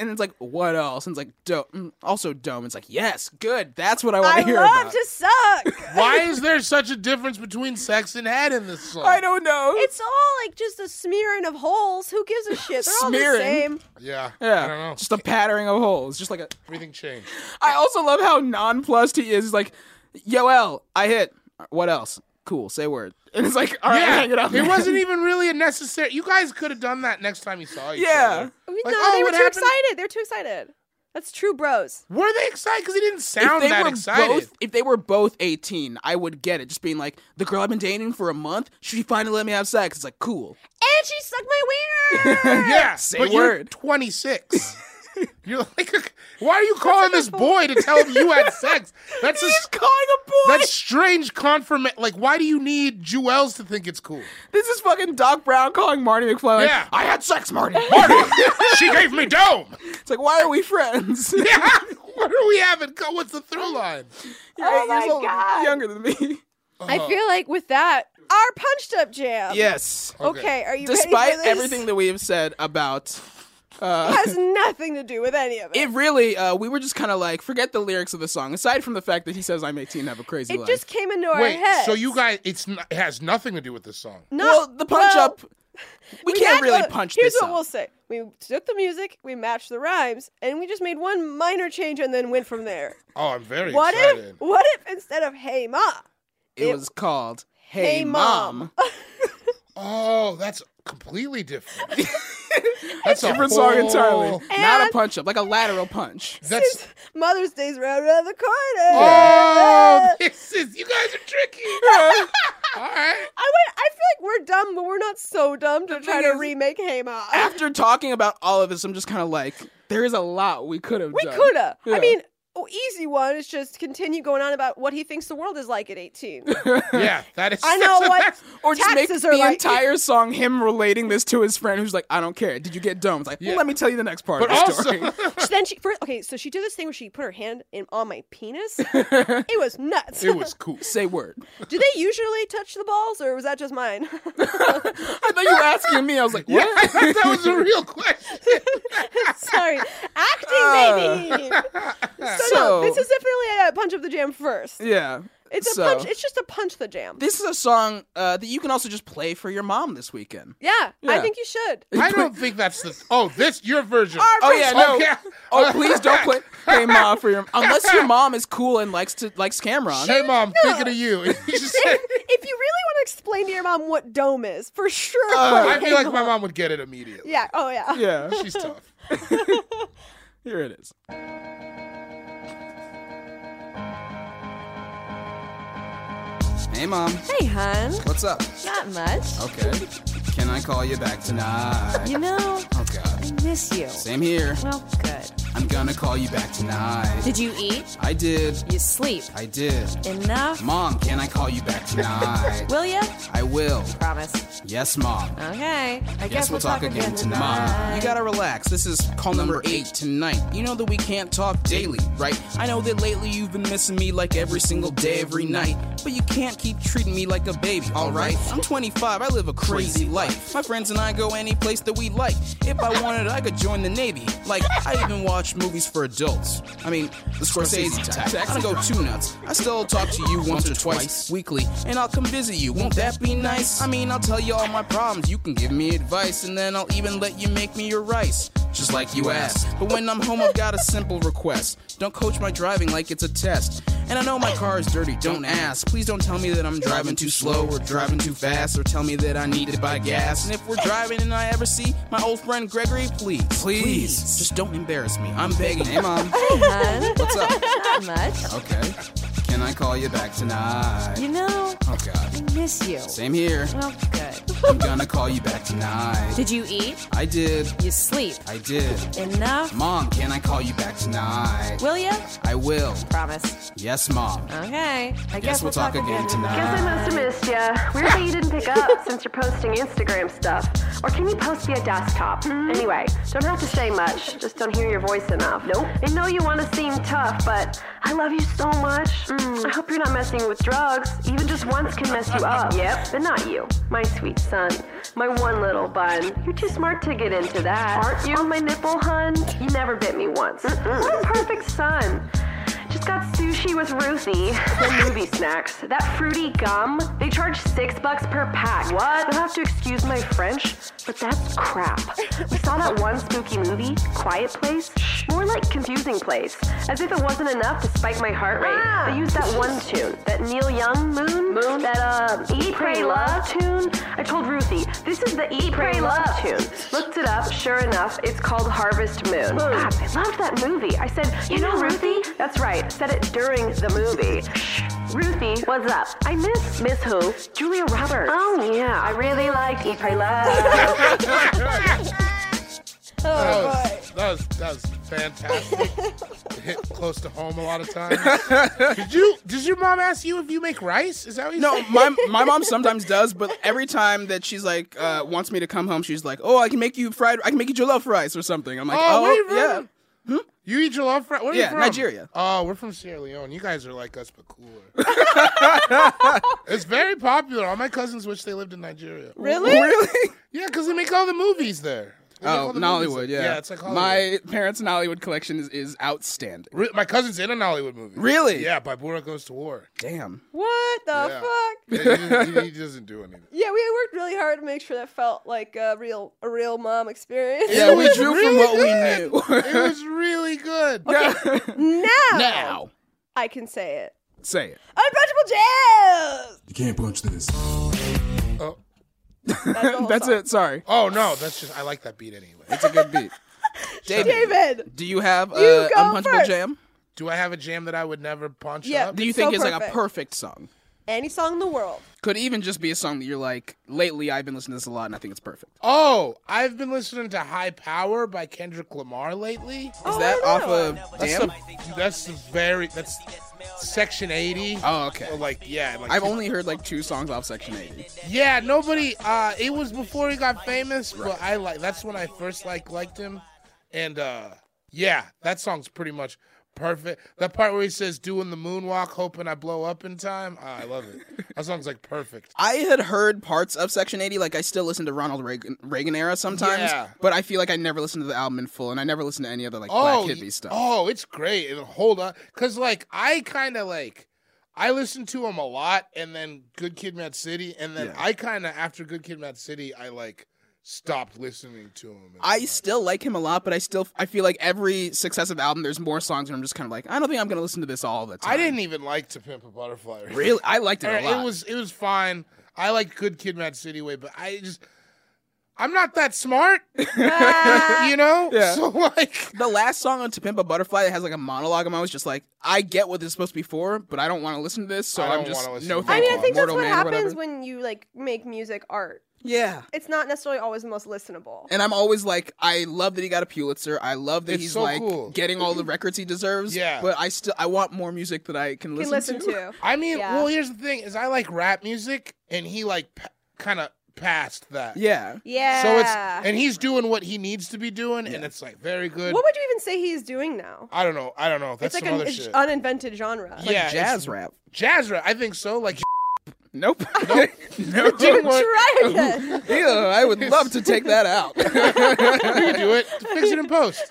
And it's like, what else? And it's like, dome. Also dome. It's like, yes, good. That's what I want I to hear love about. to suck. Why is there such a difference between sex and head in this song? I don't know. It's all like just a smearing of holes. Who gives a shit? They're all the Smearing? same. Yeah. yeah, I don't know. just a pattering of holes. Just like a. Everything changed. I also love how nonplussed he is. He's like, Yoel, I hit. What else? Cool. Say word. And it's like, all right, Yeah, hang it up. it wasn't even really a necessary. You guys could have done that next time you saw each Yeah. other. I mean, Like, no, oh, they were what too happened? excited. They were too excited. That's true, bros. Were they excited? Because he didn't If sound they that were excited. both, if they were both eighteen, I would get it. Just being like, the girl I've been dating for a month, she finally let me have sex. It's like, cool. And she sucked my wiener. Yeah, Say but you're word. twenty-six. You're like, why are you calling this boy to tell him you had sex? That's a, He's calling a boy. that's strange confirmation. Like, why do you need Jewels to think it's cool? This is fucking Doc Brown calling Marty McFly. Like, Yeah. I had sex, Marty. Marty, she gave me dome. It's like, why are we friends? Yeah, what are we having? Go- What's the through line? You're Oh eight my years old, God. younger than me. I feel like with that, our punched up jam. Yes. Okay, are you ready Despite for this? everything that we have said about has nothing to do with any of it. it, really, uh, we were just kind of like, forget the lyrics of the song. Aside from the fact that he says, "I'm eighteen, have a crazy It life." just came into our Wait, heads. so you guys, it's n- it has nothing to do with this song. No, well, the punch well, up. We, we can't matched- really uh, punch Here's this what up. we'll say: we took the music, we matched the rhymes, and we just made one minor change and then went from there. Oh, I'm very What excited. if? What if instead of "Hey Ma," It, it- was called "Hey, Hey, Mom." Mom. Oh, that's completely different. That's a Different song whole- entirely. Not a And- punch up, like a lateral punch. That's Mother's Day's right around the corner. oh, this is you guys are tricky. All right. I went, I feel like we're dumb, but we're not so dumb to try thing to is- remake "Hey Ma." After talking about all of this, I'm just kind of like, there is a lot we could have We done. coulda. Yeah. I mean, oh, easy one is just continue going on about what he thinks the world is like at eighteen. Yeah, that is. I know that's- what that's- Or just make taxes the are like. entire song him relating this to his friend who's like, I don't care. Did you get domed? It's like, Yeah. well, let me tell you the next part But of the also, story. Then she first, okay, so she did this thing where she put her hand in on my penis. It was nuts. it was cool. Say word. Do they usually touch the balls, or was that just mine? I thought you were asking me. I was like, Yeah, what? I thought that was a real question. Sorry, acting, Uh, baby. So, So- no, this is definitely a punch of the jam first. Yeah. It's a so, punch. It's just a punch the jam. This is a song uh, that you can also just play for your mom this weekend. Yeah, Yeah. I think you should. I don't think that's the. Oh, this your version. Oh yeah, no. Okay. Oh please don't play Hey Mom for your unless your mom is cool and likes to likes Cameron. Hey, mom, thinking of you. You just said- If you really want to explain to your mom what dome is, for sure. Uh, I play feel like Hey my mom would get it immediately. Yeah. Oh yeah. Yeah. She's tough. Here it is. Hey Mom, Hey, hon. what's up? Not much. Okay. Can I call you back tonight? You know, Oh God. I miss you. Same here. Well, good. I'm gonna call you back tonight. Did you eat? I did. You sleep? I did. Enough? Mom, can I call you back tonight? Will ya? I will. Promise. Yes, Mom. Okay. I Guess we'll talk again tonight. You gotta relax. This is call number eight tonight. You know that we can't talk daily, right? I know that lately you've been missing me like every single day, every night. But you can't keep treating me like a baby, alright? I'm twenty-five, I live a crazy life. My friends and I go any place that we like. If I wanted, I could join the Navy. Like, I even watch movies for adults. I mean, the Scorsese type. I don't go too nuts. I still talk to you once or twice weekly, and I'll come visit you. Won't that be nice? I mean, I'll tell you all my problems. You can give me advice, and then I'll even let you make me your rice. Just like you asked. But when I'm home, I've got a simple request. Don't coach my driving like it's a test. And I know my car is dirty, don't ask. Please don't tell me that I'm driving too slow or driving too fast, or tell me that I need to buy gas. And if we're driving and I ever see my old friend Gregory, please, please, just don't embarrass me. I'm begging. Hey, Mom. Hey, hon. What's up? Not much. Okay. Can I call you back tonight? You know, Oh, God. I miss you. Same here. Well, good. I'm gonna call you back tonight. Did you eat? I did. You sleep? I did. Enough? Mom, can I call you back tonight? Will ya? I will. Promise. Yes, Mom. Okay. I guess, Guess we'll talk again tonight. Guess I must have missed ya. Weird that you didn't pick up since you're posting Instagram stuff. Or can you post via desktop? Anyway, don't have to say much. Just don't hear your voice enough. Nope. I know you want to seem tough, but I love you so much. Mm, I hope you're not messing with drugs. Even just once can mess you up. Yep. But not you, my sweet son. My one little bun. You're too smart to get into that. Aren't you? On my nipple, hun? You never bit me once. Mm-mm. What a perfect son. Just got sushi with Ruthie. The movie snacks. That fruity gum, they charge six bucks per pack. What? You'll have to excuse my French, but that's crap. We saw that one spooky movie, Quiet Place. More like Confusing Place. As if it wasn't enough to spike my heart rate. Ah. They used that one tune, that Neil Young Moon, Moon? that uh, Eat, Pray, Love tune. I told Ruthie, this is the Eat, Pray, Love tune. Looked it up, sure enough, it's called Harvest Moon. God, I loved that movie. I said, you know Ruthie? That's right. Said it during the movie. Ruthie, what's up? I miss Miss Who? Julia Roberts. Oh yeah, I really like Eat, Pray, Love. Oh That boy. was, that was that was fantastic. Hit close to home a lot of times. Did you? Did your mom ask you if you make rice? Is that what you No, said? my my mom sometimes does, but every time that she's like uh, wants me to come home, she's like, "Oh, I can make you fried. I can make you jollof rice or something." I'm like, Oh, "Oh, where you from? yeah." You eat jollof rice? Where are Yeah, you from? Nigeria. Oh, we're from Sierra Leone. You guys are like us, but cooler. It's very popular. All my cousins wish they lived in Nigeria. Really? Really? Yeah, because they make all the movies there. They make Oh, all the movies Nollywood, there. yeah. Yeah, it's like Hollywood. My parents' Nollywood collection is, is outstanding. Re- my cousin's in a Nollywood movie. Really? Yeah, Babura Goes to War. Damn. What the Yeah. fuck? Yeah, he, he doesn't do anything. Yeah, we worked really hard to make sure that felt like a real, a real mom experience. Yeah, we was drew really from what good. we knew. It was really good. Now, Now, I can say it. say it. Unapproachable jazz. You can't punch this. Oh. That's, the whole That's song. it. Sorry. oh, no, that's just, I like that beat anyway. It's a good beat. David, David. do you have You a go unpunchable first. jam? Do I have a jam that I would never punch Yeah. up? Do you It's think so is like a perfect. perfect song? Any song in the world. Could even just be a song that you're like, lately I've been listening to this a lot and I think it's perfect. Oh, I've been listening to High Power by Kendrick Lamar lately. Is Oh, that I off know. of That's Damn? the, that's the very, that's Section eighty. Oh, okay. Or like, yeah. Like I've only heard like two songs off Section eighty. Yeah, nobody, uh, it was before he got famous, but I like, that's when I first like liked him. And, uh, yeah, that song's pretty much perfect. That part where he says, doing the moonwalk, hoping I blow up in time. Oh, I love it. That song's like perfect. I had heard parts of Section eighty, like I still listen to Ronald Reagan, Reagan era sometimes, Yeah. but I feel like I never listened to the album in full, and I never listened to any other like Oh, Black Hippie stuff. oh, it's great. It'll hold on. Because, like, I kind of like, I listened to him a lot, and then Good Kid, Mad City, and then Yeah. I kind of, after Good Kid, Mad City, I, like, stopped listening to him. as I much. still like him a lot, but I still I feel like every successive album, there's more songs where I'm just kind of like, I don't think I'm gonna listen to this all the time. I didn't even like To Pimp a Butterfly. really. I liked it a Alright, lot. It was it was fine. I liked Good Kid, Mad City way, but I just I'm not that smart, you know. Yeah. So like, the last song on To Pimp a Butterfly that has like a monologue. I'm always just like, I get what this is supposed to be for, but I don't want to listen to this, so I I'm don't just wanna listen no to thank I mean, you. I think that's Mortal what Man or happens whatever. when you like make music art. Yeah. It's not necessarily always the most listenable. And I'm always like, I love that he got a Pulitzer. I love that It's he's so like cool. getting all the records he deserves. Yeah. But I still I want more music that I can Can listen, listen to. I mean, Yeah. well, here's the thing: is I like rap music, and he like p- kind of passed that. Yeah. Yeah. So it's and he's doing what he needs to be doing, and it's like very good. What would you even say he's doing now? I don't know. I don't know. That's it's like some an other it's shit. uninvented genre. yeah, Jazz it's- rap. Jazz rap. I think so. Like, Nope. Nope. no. didn't work. Try again. Ew, I would love to take that out. You can do it. Fix it in post.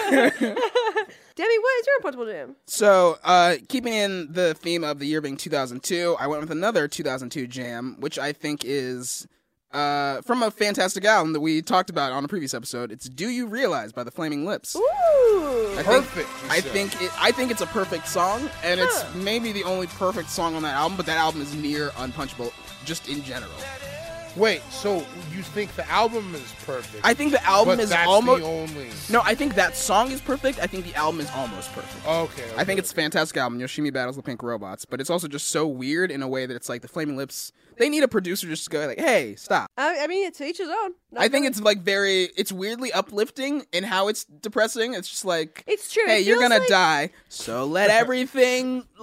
Demi, what is your unpunchable jam? So, uh, keeping in the theme of the year being two thousand two, I went with another two thousand two jam, which I think is uh, from a fantastic album that we talked about on a previous episode. It's "Do You Realize" by the Flaming Lips. Ooh. I think- Perfect. you I said. think it, I think it's a perfect song, and it's maybe the only perfect song on that album. But that album is near unpunchable, just in general. Wait. So you think the album is perfect? I think the album but is that's almost the only. no. I think that song is perfect. I think the album is almost perfect. Okay. I think okay. it's a fantastic album. Yoshimi battles the Pink Robots, but it's also just so weird in a way that it's like the Flaming Lips. They need a producer just to go like, "Hey, stop." I, I mean, to each his own. Not I think for- it's like very, it's weirdly uplifting in how it's depressing. It's just like, It's true. hey, It you're feels gonna like- die, so let everything, let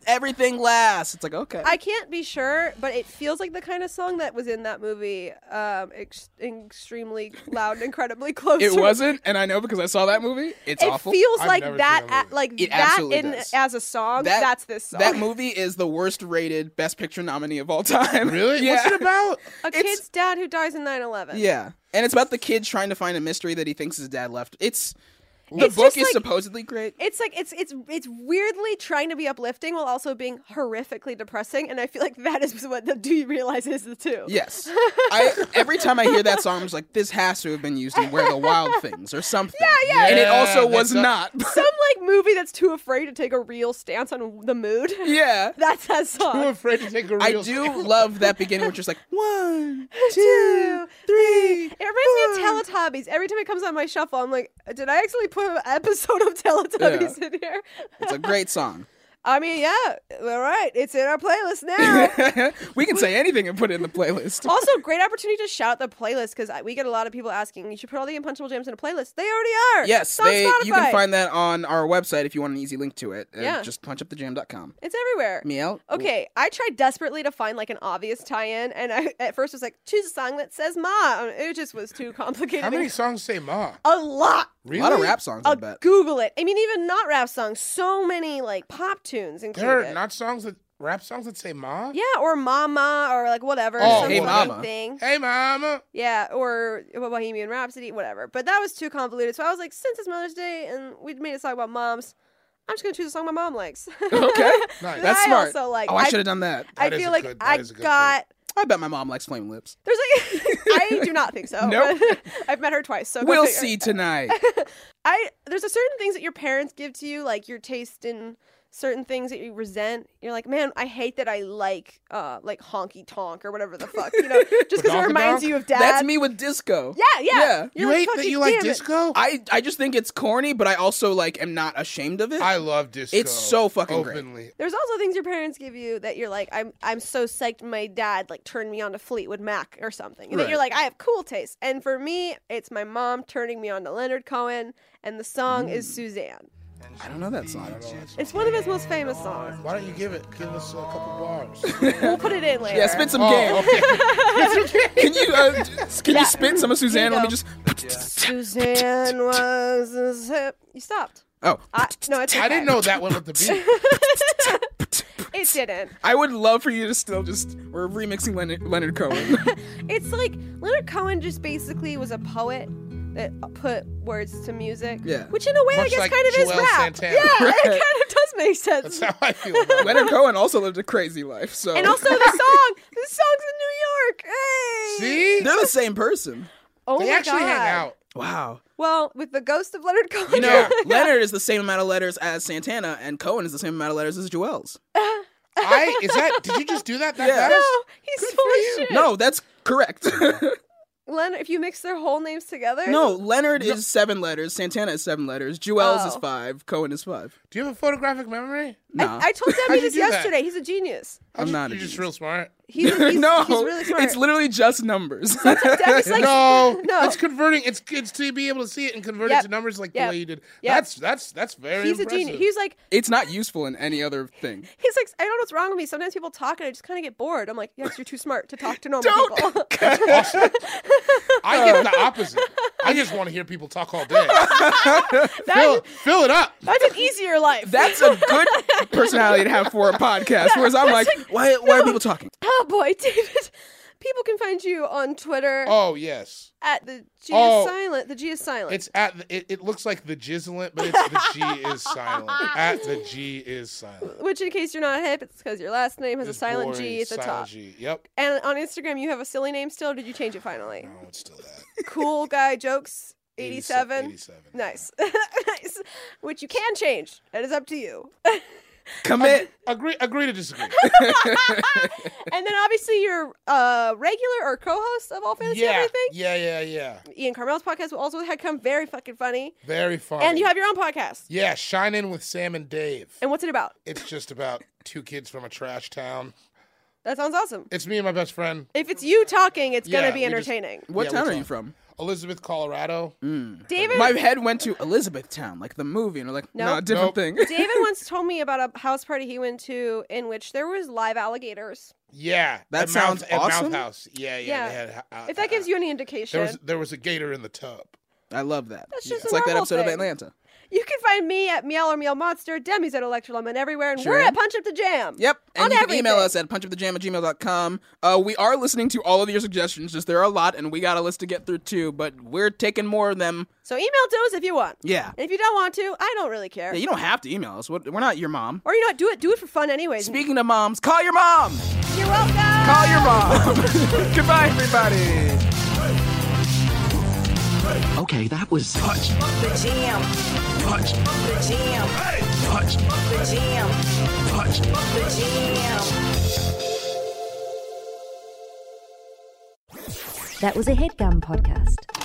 everything lasts. It's like, okay. I can't be sure, but it feels like the kind of song that was in that movie, um, ex- extremely loud and incredibly close. It to wasn't, and I know because I saw that movie. It's It awful. feels I've like never that, seen that at, movie. like It that absolutely in does. as a song. That- that's this song. That movie is the worst rated Best Picture nominee of all time. Really? Yeah. What's it about? a it's- kid's dad who dies in nine eleven. Yeah. And it's about the kid trying to find a mystery that he thinks his dad left. It's the It's book just is like- supposedly great. It's like it's it's it's weirdly trying to be uplifting while also being horrifically depressing, and I feel like that is what the Do You Realize is the two. Yes. I every time I hear that song, I'm just like, this has to have been used in Where the Wild Things or something. Yeah, yeah. And it Yeah, also was that's a- not. Some like movie that's too afraid to take a real stance on the mood. Yeah. That's that Too song. afraid to take a real I do stand. love that beginning, which is like one, two, Two, three. It reminds me of Teletubbies. Every time it comes on my shuffle, I'm like, did I actually put an episode of Teletubbies in here? It's a great song. I mean, yeah, all right, it's in our playlist now. We can say anything and put it in the playlist. Also, great opportunity to shout out the playlist because we get a lot of people asking, you should put all the Unpunchable Jams in a playlist. They already are. Yes, It's on they, Spotify. you can find that on our website if you want an easy link to it. Uh, Yeah. Just punch up the jam dot com. It's everywhere. Meow. Okay, I tried desperately to find like an obvious tie-in, and I at first was like, choose a song that says "Ma." It just was too complicated. How many songs say Ma? A lot. Really? A lot of rap songs, I I'll bet. Google it. I mean, even not rap songs. So many like pop tunes included. There are not songs that rap songs that say Ma? Yeah, or Mama, or like whatever. Oh, some Hey slang Mama. thing. Hey Mama. Yeah, or Bohemian Rhapsody, whatever. But that was too convoluted. So I was like, since it's Mother's Day and we made a song about moms, I'm just gonna choose a song my mom likes. Okay. Nice. That That's I smart. also like. Oh, I I- should have done that. I That is feel a like good- that I is a good got. I bet my mom likes Flame Lips. There's like, I do not think so. Nope. but I've met her twice, so go We'll figure. see tonight. I there's a certain things that your parents give to you, like your taste in certain things that you resent. You're like, man, I hate that I like uh like honky tonk or whatever the fuck, you know, just because it Badonkadonk? reminds you of dad. That's me with disco. Yeah, yeah. Yeah. You You're hate like, that "Fucking you like damn it." disco? I, I just think it's corny, but I also like am not ashamed of it. I love disco. It's so fucking great. openly. There's also things your parents give you that you're like, I'm I'm so psyched my dad like turned me on to Fleetwood Mac or something. And that Right. you're like, I have cool taste. And for me, it's my mom turning me on to Leonard Cohen, and the song is Mm. Suzanne. I don't know that song. It's one of his most famous songs. Why don't you give it? Give us a couple bars. We'll put it in later. Yeah, spit some Oh, game. okay. Can you uh, can Yeah. you spit some of Suzanne? Here Let you me go. just. Suzanne was a zip. You stopped. Oh, I, no, it's okay. I didn't know that went with the beat. It didn't. I would love for you to still just. We're remixing Leonard, Leonard Cohen. It's like Leonard Cohen just basically was a poet that put words to music. Yeah. Which in a way I Much guess like kind of is Joel rap. Santana. Yeah, Right. it kind of does make sense. That's how I feel about it. Leonard Cohen also lived a crazy life, so. And also the song. The song's in New York. Hey. See? they're the same person. Oh They my actually God. hang out. Wow. Well, with the ghost of Leonard Cohen. You know, Yeah. Leonard is the same amount of letters as Santana, and Cohen is the same amount of letters as Joel's. I is that? Did you just do that that Yeah. fast? No, he's full of shit. No, that's correct. Leonard, if you mix their whole names together. No, Leonard is seven letters, Santana is seven letters, Joel's is Oh. five, Cohen is five. Do you have a photographic memory? No. I, I told How'd Debbie you this do that? yesterday. He's a genius. I'm not a You're just genius. real smart. He's, he's, no, he's really smart. it's literally just numbers. Debbie's like, no, no. it's converting. It's it's to be able to see it and convert Yep. it to numbers like Yep. the way you did. Yep. That's that's that's very he's a impressive. genius. He's like, It's not useful in any other thing. he's like, I don't know what's wrong with me. Sometimes people talk and I just kind of get bored. I'm like, yes, you're too smart to talk to normal Don't. people. That's awesome. I get the opposite. I just want to hear people talk all day. fill, fill it up. That's an easier life. That's a good personality to have for a podcast. Whereas I'm like, why? Why are people talking? Oh boy, David. People can find you on Twitter Oh yes, at the G Oh. is silent. The G is silent. it's at the, it, it looks like the Jizzlant, but it's the G is silent. At the G is silent. Which, in case you're not hip, it's because your last name has It's a silent boring, G at the silent top. G. Yep. And on Instagram, you have a silly name still. Or did you change it finally? No, it's still that. Cool guy jokes eighty-seven. eighty-seven. Nice. Nice. Which you can change. That is up to you. Commit. Agree. Agree to disagree. And then obviously you're uh, regular or co-host of All Fantasy yeah. Everything. Yeah. Yeah. Yeah. Ian Carmel's podcast will also had come very fucking funny. Very funny. And you have your own podcast. Yeah, Shine In with Sam and Dave. And what's it about? It's just about two kids from a trash town. That sounds awesome. It's me and my best friend. If it's you talking, it's Yeah, gonna be we just- entertaining. What Yeah, town we'll are you talk. from? Elizabeth, Colorado. David My head went to Elizabethtown, like the movie, and I'm like, no, Nope. a different Nope. thing. David once told me about a house party he went to in which there was live alligators. Yeah, That at sounds Mouth, at awesome. Mouth House. Yeah, yeah. Yeah. They had, uh, If that gives you any indication. there was there was a gator in the tub. I love that. That's just it's a like that normal episode of thing. Atlanta. You can find me at Meow or Meow Monster, Demi's at Electrum and everywhere, and Sure we're am. at Punch Up the Jam. Yep. And On you can email everything. us at punchupthejam at gmail dot com. Uh, we are listening to all of your suggestions. Just there are a lot, and we got a list to get through too, but we're taking more of them. So email to us if you want. Yeah. And if you don't want to, I don't really care. Yeah, you don't have to email us. We're we're not your mom. Or you know what? Do it. Do it for fun anyways. Speaking of moms, call your mom. You're welcome. Call your mom. Goodbye, everybody. Okay, that was Punch the Jam. Punch the Jam. Punch the Jam. Punch the Jam. That was a HeadGum podcast.